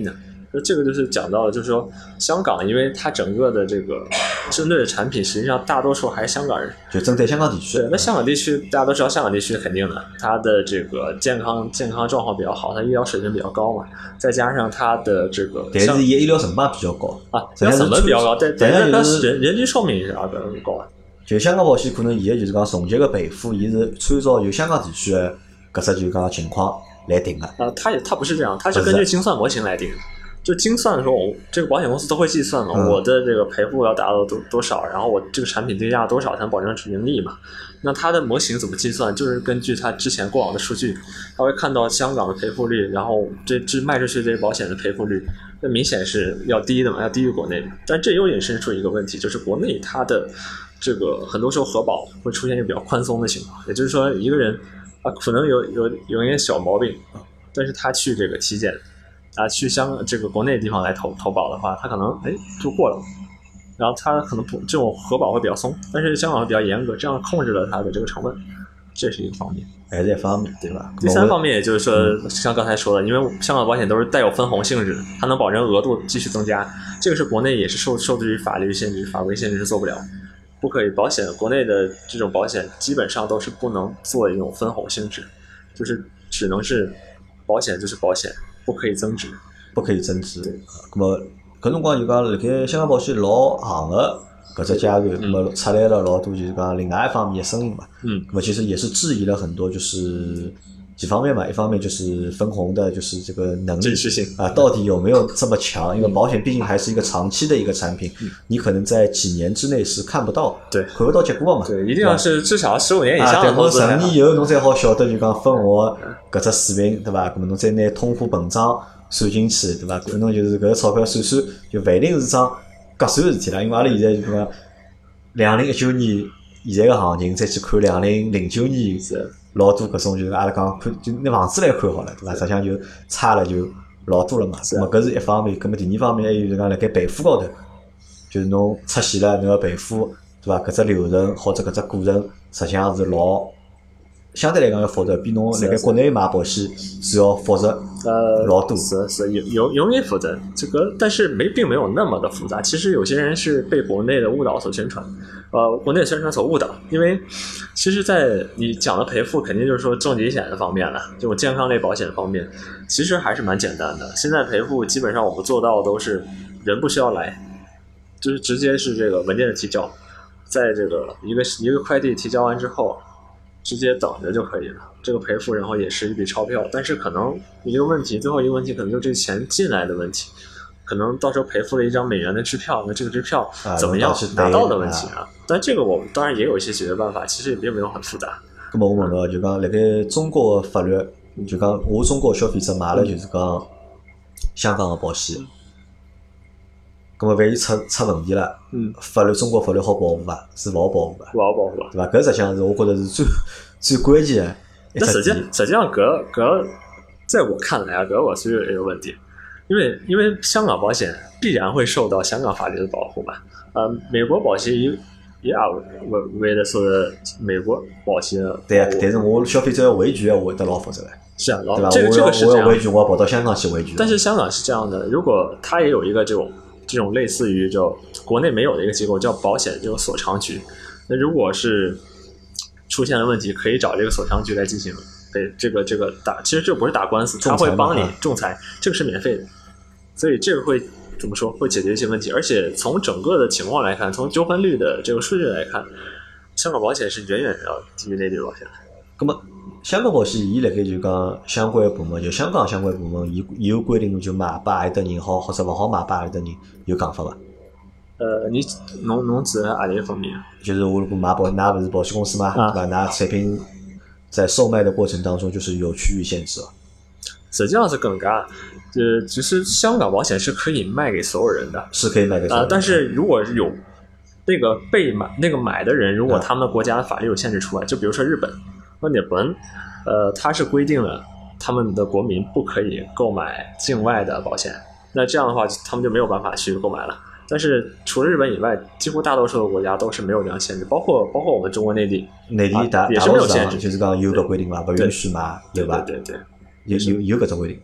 那这个就是讲到了，就是说香港，因为它整个的这个针对的产品，实际上大多数还是香港人， 就针对香港地区。 对，那香港地区大家都知道，香港地区肯定的，它的这个健康健康状况比较好，它医疗水平比较高嘛，再加上它的这个， 但是伊医疗成本比较高啊，医疗成本比较高，但但是它人人均寿命也是也比较高啊。 就香港保险可能伊个就是讲重疾个赔付，伊是参照就香港地区个搿只就讲情况来定个。 啊，它也它不是这样，它是根据精算模型来定的。就精算的时候，我这个保险公司都会计算嘛，嗯、我的这个赔付要达到多多少，然后我这个产品定价多少才能保证盈利嘛？那它的模型怎么计算？就是根据它之前过往的数据，它会看到香港的赔付率，然后这这卖出去这些保险的赔付率，那明显是要低的嘛，要低于国内。但这又引申出一个问题，就是国内它的这个很多时候核保会出现一个比较宽松的情况，也就是说一个人啊可能有有有一点小毛病，但是他去这个体检。啊，去香港这个国内的地方来投投保的话，他可能哎就过了，然后他可能不这种核保会比较松，但是香港会比较严格，这样控制了它的这个成本，这是一个方面， 还是一方面，对吧？ 第三方面也就是说，嗯、像刚才说的，因为香港保险都是带有分红性质，它能保证额度继续增加，这个是国内也是受受制于法律限制、法规限制是做不了，不可以。保险国内的这种保险基本上都是不能做一种分红性质，就是只能是保险就是保险。不可以增值， 不可以增值。咁么搿辰光就讲，辣盖香港保险老行个搿只阶段，咁么、嗯、出来了老多就是讲另外一方面的声音嘛。嗯。咁么其实也是质疑了很多，就是几方面嘛。一方面就是分红的，就是这个能力啊，到底有没有这么强？因为保险毕竟还是一个长期的一个产品，嗯、你可能在几年之内是看不到， 对， 看不到结果嘛。 对，一定要是至少十五年以上的投资。 啊，等到十年以后，侬才好晓得就讲分红搿只水平，对伐？咁么侬再拿通货膨胀算进去，对伐？可能就是搿个钞票算算，就勿一定是桩合算的事体啦。因为阿拉现在就讲两零一九年现在个行情，再去看两零零九年老多搿种就是阿拉讲看就拿房子来看好了，对伐？实际上就差了就老多了嘛。咁么搿是一方面，咁么第二方面还有就是讲辣盖赔付高头，就是侬出现了侬要赔付，对伐？搿只流程或者搿只过程，实际上是老。相对来讲要复杂，比侬辣盖国内买保险是要复杂呃老多。 是是有有有点复杂，这个但是没并没有那么的复杂。其实有些人是被国内的误导所宣传，呃，国内的宣传所误导。因为其实，在你讲的赔付，肯定就是说重疾险的方面了，这种健康类保险方面，其实还是蛮简单的。现在赔付基本上我们做到都是人不需要来，就是直接是这个文件的提交，在这个一个一个快递提交完之后。直接等着就可以了，这个赔付然后也是一笔钞票，但是可能一个问题，最后一个问题可能就是这钱进来的问题，可能到时候赔付了一张美元的支票，那这个支票怎么样拿到的问题啊？但这个我们当然也有一些解决办法，其实也并没有很复杂。 那么我问到就讲，辣盖中国法律，就讲我中国消费者买了就是讲香港的保险。咁么万一出出问题了，嗯，法律中国法律好保护伐？是勿好保护伐？ 勿好保护， 对伐？搿实际上是我觉得是最最关键的。 但实际实际上搿搿在我看来啊，搿我是有一个问题，因为因为香港保险必然会受到香港法律的保护嘛。呃，美国保险也也为为了说美国保险。 对啊，但是我消费者要维权，我得老复杂的。 是啊， 对吧？ 这个这个是这样。 我要维权，我要跑到香港去维权。 但是香港是这样的，如果它也有一个这种。这种类似于就国内没有的一个机构叫保险这个索偿局，那如果是出现了问题，可以找这个索偿局来进行对这个这个打，其实这不是打官司，他会帮你仲裁，这个是免费的，所以这个会怎么说会解决一些问题，而且从整个的情况来看，从纠纷率的这个数据来看，香港保险是远远要低于内地保险的。 那么香港保险伊辣盖就讲相关部门，就香港相关部门，伊伊有规定就买拨何里搭人好，或者勿好买拨何里搭人，有讲法伐？ 呃，你侬侬指何里一方面？ 就是我如果买保，㑚勿是保险公司嘛，对伐？㑚产品在售卖的过程当中，就是有区域限制。 实际上是更加，呃，其实香港保险是可以卖给所有人的， 是可以卖给所有人的。 呃，但是如果有那个被买那个买的人，如果他们的国家的法律有限制出来，就比如说日本。那日本，呃，它是规定了他们的国民不可以购买境外的保险，那这样的话，他们就没有办法去购买了。但是除了日本以外，几乎大多数的国家都是没有这样限制，包括包括我们中国内地， 内地大、 啊、也是没有限制， 就是讲有个规定嘛，不允许买，对吧？ 对对对， 有有有搿种规定。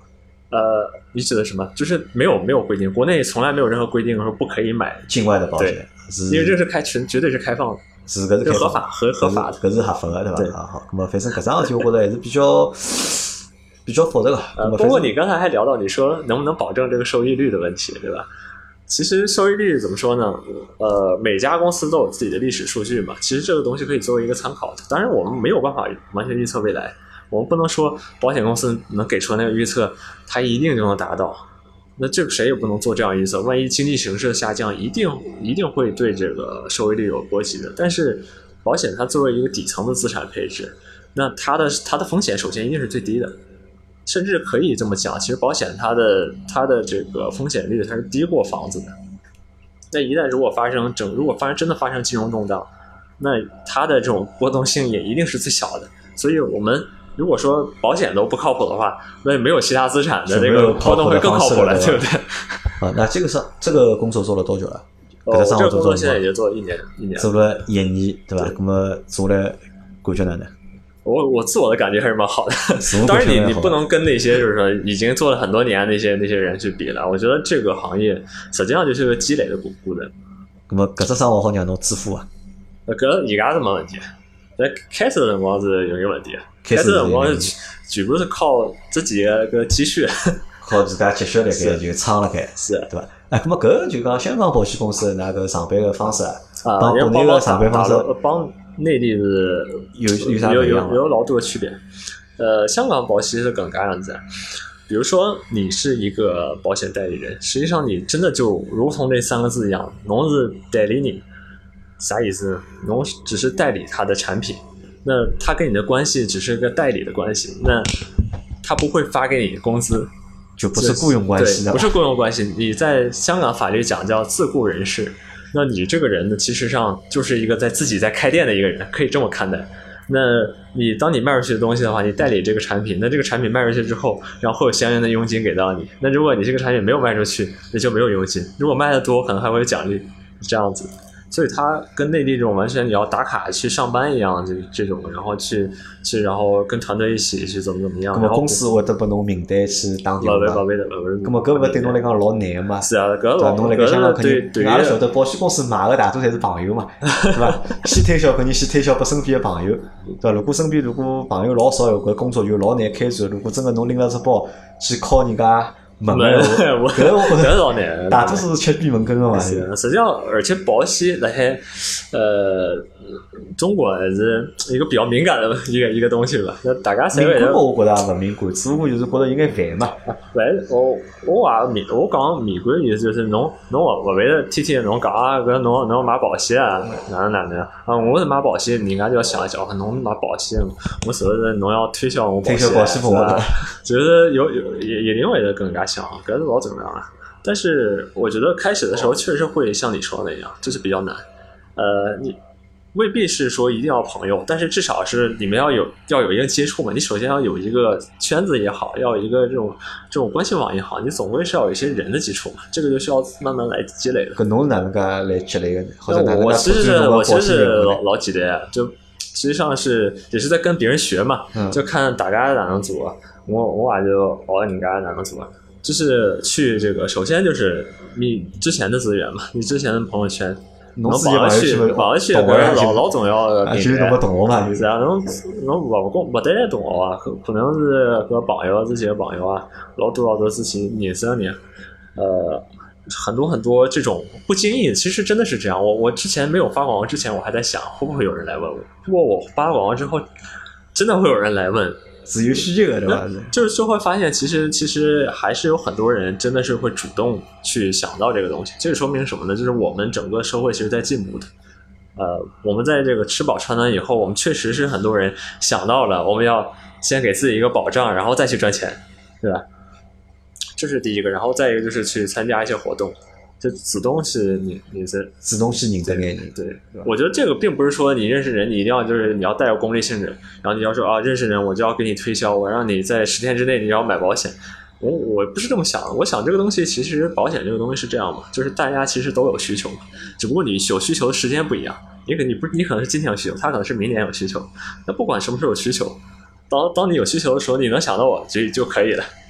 呃，你指的什么？就是没有没有规定，国内从来没有任何规定说不可以买境外的保险， 因为这是开纯绝对是开放的， 是搿是合法合合法的， 搿是合法的，对吧？ 对啊好，那么反正搿桩事体我觉得还是比较比较复杂的。 呃，包括你刚才还聊到你说能不能保证这个收益率的问题，对吧？其实收益率怎么说呢？呃，每家公司都有自己的历史数据嘛，其实这个东西可以作为一个参考的。当然，我们没有办法完全预测未来。我们不能说保险公司能给出那个预测，它一定就能达到。那这个谁也不能做这样预测。万一经济形势的下降，一定一定会对这个收益率有波及的。但是保险它作为一个底层的资产配置，那它的它的风险首先一定是最低的，甚至可以这么讲，其实保险它的它的这个风险率它是低过房子的。那一旦如果发生整如果发生真的发生金融动荡，那它的这种波动性也一定是最小的。所以我们如果说保险都不靠谱的话，那没有其他资产的这个波动会更靠谱了，对不对？ 啊，那这个是这个工作做了多久了？ 哦，这个工作现在已经做了一年，一年做了一年，对吧？那么做了感觉哪能？ 我我自我的感觉还是蛮好的。当然你，你你不能跟那些就是说已经做了很多年那些那些人去比了。我觉得这个行业实际上就是个积累的巩固的。 那么搿只生活好让侬致富啊？ 搿现在是没问题。在开始的辰光是有一个问题，开始的辰光是全部是靠自己的个积蓄， 靠自家积蓄辣盖就撑辣盖， 是对伐？哎，咁么搿就讲香港保险公司那个上班个方式啊， 帮国内个上班方式帮内地是有有啥不一样？ 有有老多区别。呃，香港保险是更加样子。比如说你是一个保险代理人，实际上你真的就如同这三个字一样，侬是代理人。啥意思？侬只是代理他的产品，那他跟你的关系只是个代理的关系，那他不会发给你工资， 就不是雇佣关系的， 不是雇佣关系。你在香港法律讲叫自雇人士，那你这个人呢，其实上就是一个在自己在开店的一个人，可以这么看待。那你当你卖出去的东西的话，你代理这个产品，那这个产品卖出去之后，然后会有相应的佣金给到你。那如果你这个产品没有卖出去，那就没有佣金；如果卖的多，可能还会有奖励，这样子。所以它跟内地这种完全你要打卡去上班一样，这这种，然后去去，然后跟团队一起去怎么怎么样。 那么公司会得拨侬名单去打电话。 勿会勿会的，勿会。 那么搿勿对侬来讲老难嘛？ 是啊，搿老侬辣盖香港肯定， 对， 阿拉晓得保险公司买个大多侪是朋友嘛，对伐？先推销肯定先推销拨身边的朋友，对伐？如果身边如果朋友老少，搿工作就老难开展。如果真个侬拎了只包去靠人家。门个，搿我觉得老难， 大多数是吃闭门羹个嘛。 是，实际上，而且保险辣海，呃，中国还是一个比较敏感的一个一个东西吧。那大家敏感我觉得也勿敏感，只不过就是觉得应该烦嘛。 烦，我我话敏，我讲敏感意思就是侬侬勿勿会得天天侬讲啊，搿侬侬买保险啊，哪能哪能啊？我是买保险，人家就要想一想，侬买保险，我是不是侬要推销我保险？ 推销保险服务的， 就是有有也也因为的更加想，搿是老正常啊。但是我觉得开始的时候确实会像你说的那样，就是比较难。呃，你未必是说一定要朋友，但是至少是你们要有要有一个接触嘛。你首先要有一个圈子也好，要有一个这种这种关系网也好，你总归是要有一些人的基础嘛。这个就需要慢慢来积累的。 搿侬是哪能介来积累的？或者哪能介我其实是我其实是老老几代，就实际上是也是在跟别人学嘛， 嗯、 就看大家哪能做，我我也就学人家哪能做。就是去这个，首先就是你之前的资源嘛，你之前的朋友圈，侬绑去绑去，老老总要给就是侬个同学嘛， 是啊，侬侬勿光勿单单同学啊，可可能是个朋友之前的朋友啊，老多老多事情认识的人，呃，很多很多这种不经意，其实真的是这样。我我之前没有发广告之前，我还在想会不会有人来问我，不过我发了广告之后，真的会有人来问。 自由需求的对吧？ 就是就会发现，其实其实还是有很多人真的是会主动去想到这个东西。这个说明什么呢？就是我们整个社会其实在进步的。呃，我们在这个吃饱穿暖以后，我们确实是很多人想到了，我们要先给自己一个保障，然后再去赚钱，对吧？这是第一个。然后再一个就是去参加一些活动。就主动是你你是主动是认识人， 对，我觉得这个并不是说你认识人，你一定要就是你要带有功利性质，然后你要说啊认识人我就要给你推销，我让你在十天之内你要买保险。我我不是这么想的，我想这个东西其实保险这个东西是这样嘛，就是大家其实都有需求嘛，只不过你有需求的时间不一样，你可你不你可能是今天有需求，他可能是明年有需求，那不管什么时候有需求，当当你有需求的时候，你能想到我就就可以了。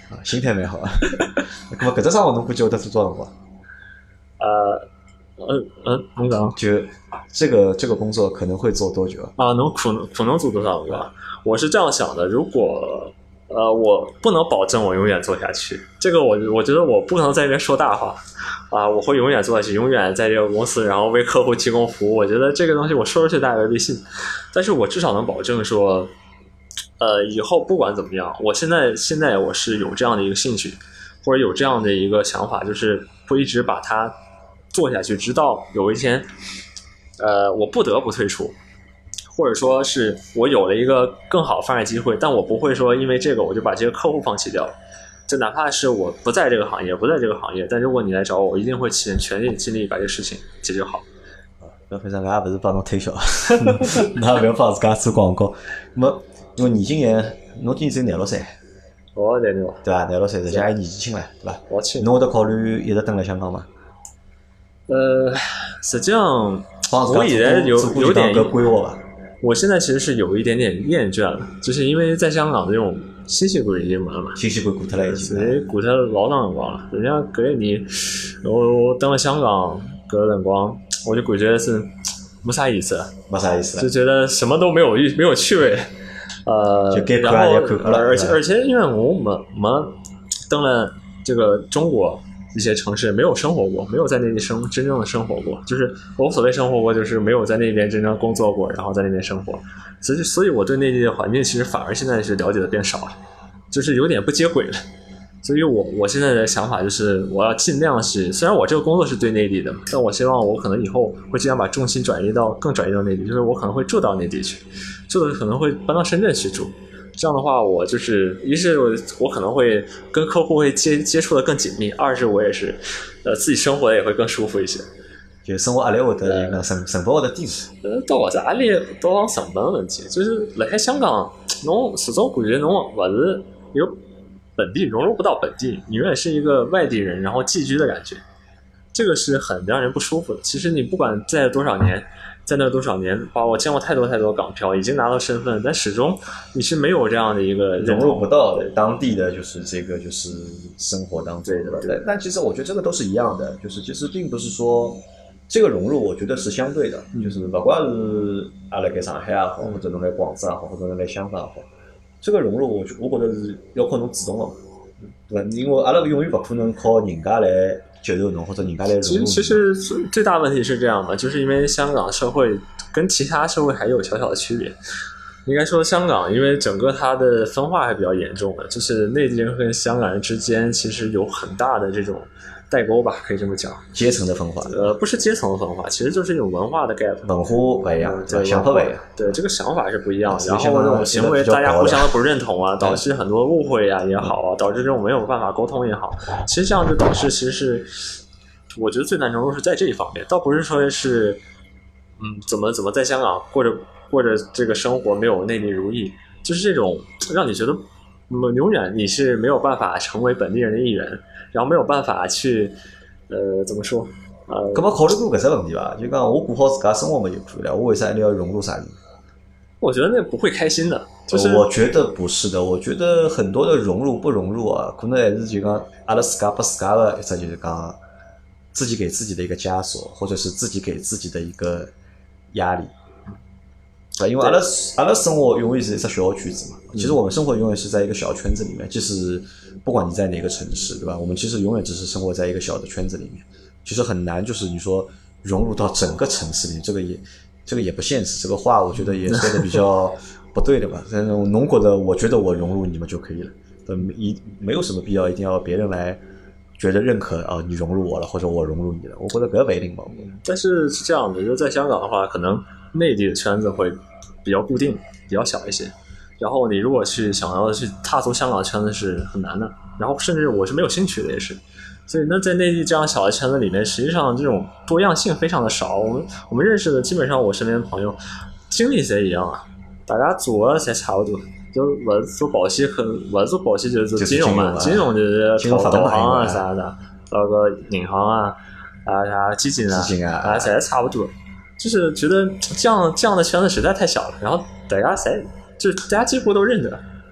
啊，心态蛮好。那么搿只生活侬估计会得做多少辰光？ 呃。呃呃，侬讲就这个这个工作可能会做多久啊？能可能可能做多少个？我是这样想的，如果呃我不能保证我永远做下去，这个我我觉得我不能在这边说大话啊，我会永远做下去，永远在这个公司，然后为客户提供服务。我觉得这个东西我说出去大家未必信，但是我至少能保证说，呃，以后不管怎么样，我现在现在我是有这样的一个兴趣，或者有这样的一个想法，就是会一直把它做下去，直到有一天，呃，我不得不退出，或者说是我有了一个更好发展机会，但我不会说因为这个我就把这个客户放弃掉。就哪怕是我不在这个行业，不在这个行业，但如果你来找我，我一定会尽全力尽力把这个事情解决好。 那反正俺也不是帮侬推销，那不要帮自家做广告。那么，因为你今年侬今年只有廿六岁， 哦，对对对吧？廿六岁，实际上还年纪轻唻，对吧？ 我去， 侬会得考虑一直蹲辣香港吗？ 呃，实际上我现在有有点个规划吧。 我现在其实是有一点点厌倦了，就是因为在香港的这种新习惯已经没了嘛， 新习惯过脱了已经， 所以过脱老长辰光了。实际上搿一年，我我蹲了香港搿个辰光，我就感觉是没啥意思， 没啥意思， 就觉得什么都没有没有趣味。呃， 就该看然后也看了， 而且而且因为我没没登了这个中国一些城市，没有生活过，没有在内地生真正的生活过，就是我所谓生活过，就是没有在那边真正工作过，然后在那边生活，所以所以我对内地的环境其实反而现在是了解的变少了，就是有点不接轨了。所以我我现在的想法就是我要尽量是，虽然我这个工作是对内地的，但我希望我可能以后会尽量把重心转移到更转移到内地，就是我可能会住到内地去，住的可能会搬到深圳去住。这样的话，我就是一是我我可能会跟客户会接接触的更紧密，二是我也是呃自己生活的也会更舒服一些， 就生活压力会得那成成本会得低。 呃，倒勿是压力，倒往成本问题，就是辣海香港，侬始终感觉侬勿是一个本地，融入不到本地，你永远是一个外地人，然后寄居的感觉，这个是很让人不舒服的。其实你不管在多少年。在那多少年，把我见过太多太多港漂，已经拿到身份，但始终你是没有这样的一个融入不到的当地的就是这个就是生活当中的。 对， 但其实我觉得这个都是一样的，就是其实并不是说这个融入，我觉得是相对的，嗯、就是不管是阿拉在上海也好，或者侬在广州也好，或者侬在香港也好，这个融入我我觉得是要靠侬主动的，对吧？因为阿拉永远不可能靠人家来。接受侬或者人家来融入。 其实其实最大问题是这样的，就是因为香港社会跟其他社会还有小小的区别。应该说香港，因为整个它的分化还比较严重的，就是内地人跟香港人之间其实有很大的这种代沟吧，可以这么讲。 阶层的分化， 呃，不是阶层的分化，其实就是一种文化的 gap。 文化不一样，对，想法不一样。 对，这个想法是不一样，然后这种行为大家互相的不认同啊，导致很多误会啊也好啊，导致这种没有办法沟通也好，其实这样就导致其实是，我觉得最难融入是在这一方面，倒不是说是，嗯，怎么怎么在香港过着过着这个生活没有内地如意，就是这种让你觉得。嗯，永远你是没有办法成为本地人的一员，然后没有办法去，呃，怎么说？呃， 搿么考虑过搿只问题伐？就讲我过好自家生活嘛就可以了，我为啥一定要融入啥人？ 我觉得那不会开心的。就是、 我觉得不是的，我觉得很多的融入不融入啊，可能还是就讲阿拉自家拨自家的一只就是讲自己给自己的一个枷锁，或者是自己给自己的一个压力。因为阿拉阿拉生活永远是一个小圈子嘛，其实我们生活永远是在一个小圈子里面，即使不管你在哪个城市，对吧？我们其实永远只是生活在一个小的圈子里面，其实很难，就是你说融入到整个城市里，这个也这个也不现实。这个话我觉得也说的比较不对的吧？但是侬觉得，我觉得我融入你们就可以了，一没有什么必要一定要别人来觉得认可啊，你融入我了，或者我融入你了，我觉得搿不一定吧。 但是是这样的，就是在香港的话，可能内地的圈子会比较固定，比较小一些。然后你如果去想要去踏足香港的圈子是很难的，然后甚至我是没有兴趣的也是。所以那在内地这样小的圈子里面，实际上这种多样性非常的少。我们我们认识的基本上我身边的朋友经历侪一样啊，大家做的侪差不多。就勿是做保险，可勿是做保险就是做金融嘛，金融就是投投行啊啥的，那个银行啊啊啥基金啊，啊侪差不多。就是觉得这样这样的圈子实在太小了，然后大家谁就是大家几乎都认得，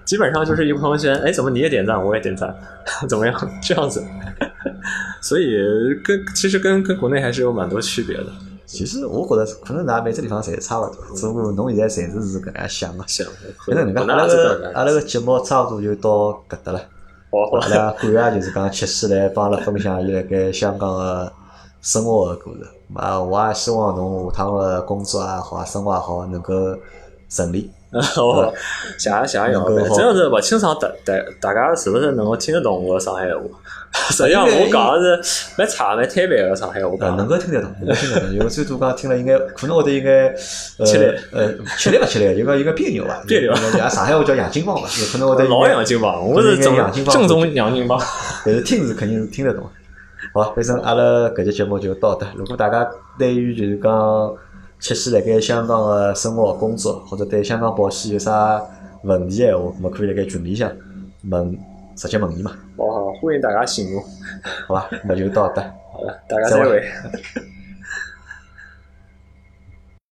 基本上就是一个朋友圈，哎，怎么你也点赞，我也点赞，怎么样？这样子。所以跟其实跟跟国内还是有蛮多区别的。 其实我觉着可能㑚每只地方侪差勿多，只不过侬现在暂时是搿能样想个。 行， 反正能介，阿拉个阿拉个节目差勿多就到搿搭了。 好， 阿拉感谢就是讲七夕来帮阿拉分享伊辣盖香港个生活个故事。啊，我也希望侬下趟个工作也好，生活也好，能够顺利。 哦，谢谢谢谢，反正是勿清爽，大大大家是勿是能够听得懂我上海话？实际上我讲的是蛮差蛮坦白个上海话讲，能够听得懂，能够听得懂。有最多讲听了应该可能会得应该呃呃吃力勿吃力，就讲应该别扭伐？ 别扭。 啊，上海话叫洋泾浜嘛，有可能会得老洋泾浜，我是正正宗洋泾浜， 但是听是肯定是听得懂。好，反正阿拉搿节节目就到这。如果大家对于就是讲七夕辣盖香港个生活工作，或者对香港保险有啥问题个话，咁可以辣盖群里向问直接问伊嘛。 好好，欢迎大家信我。 好吧，那就到这。 好了，大家再会。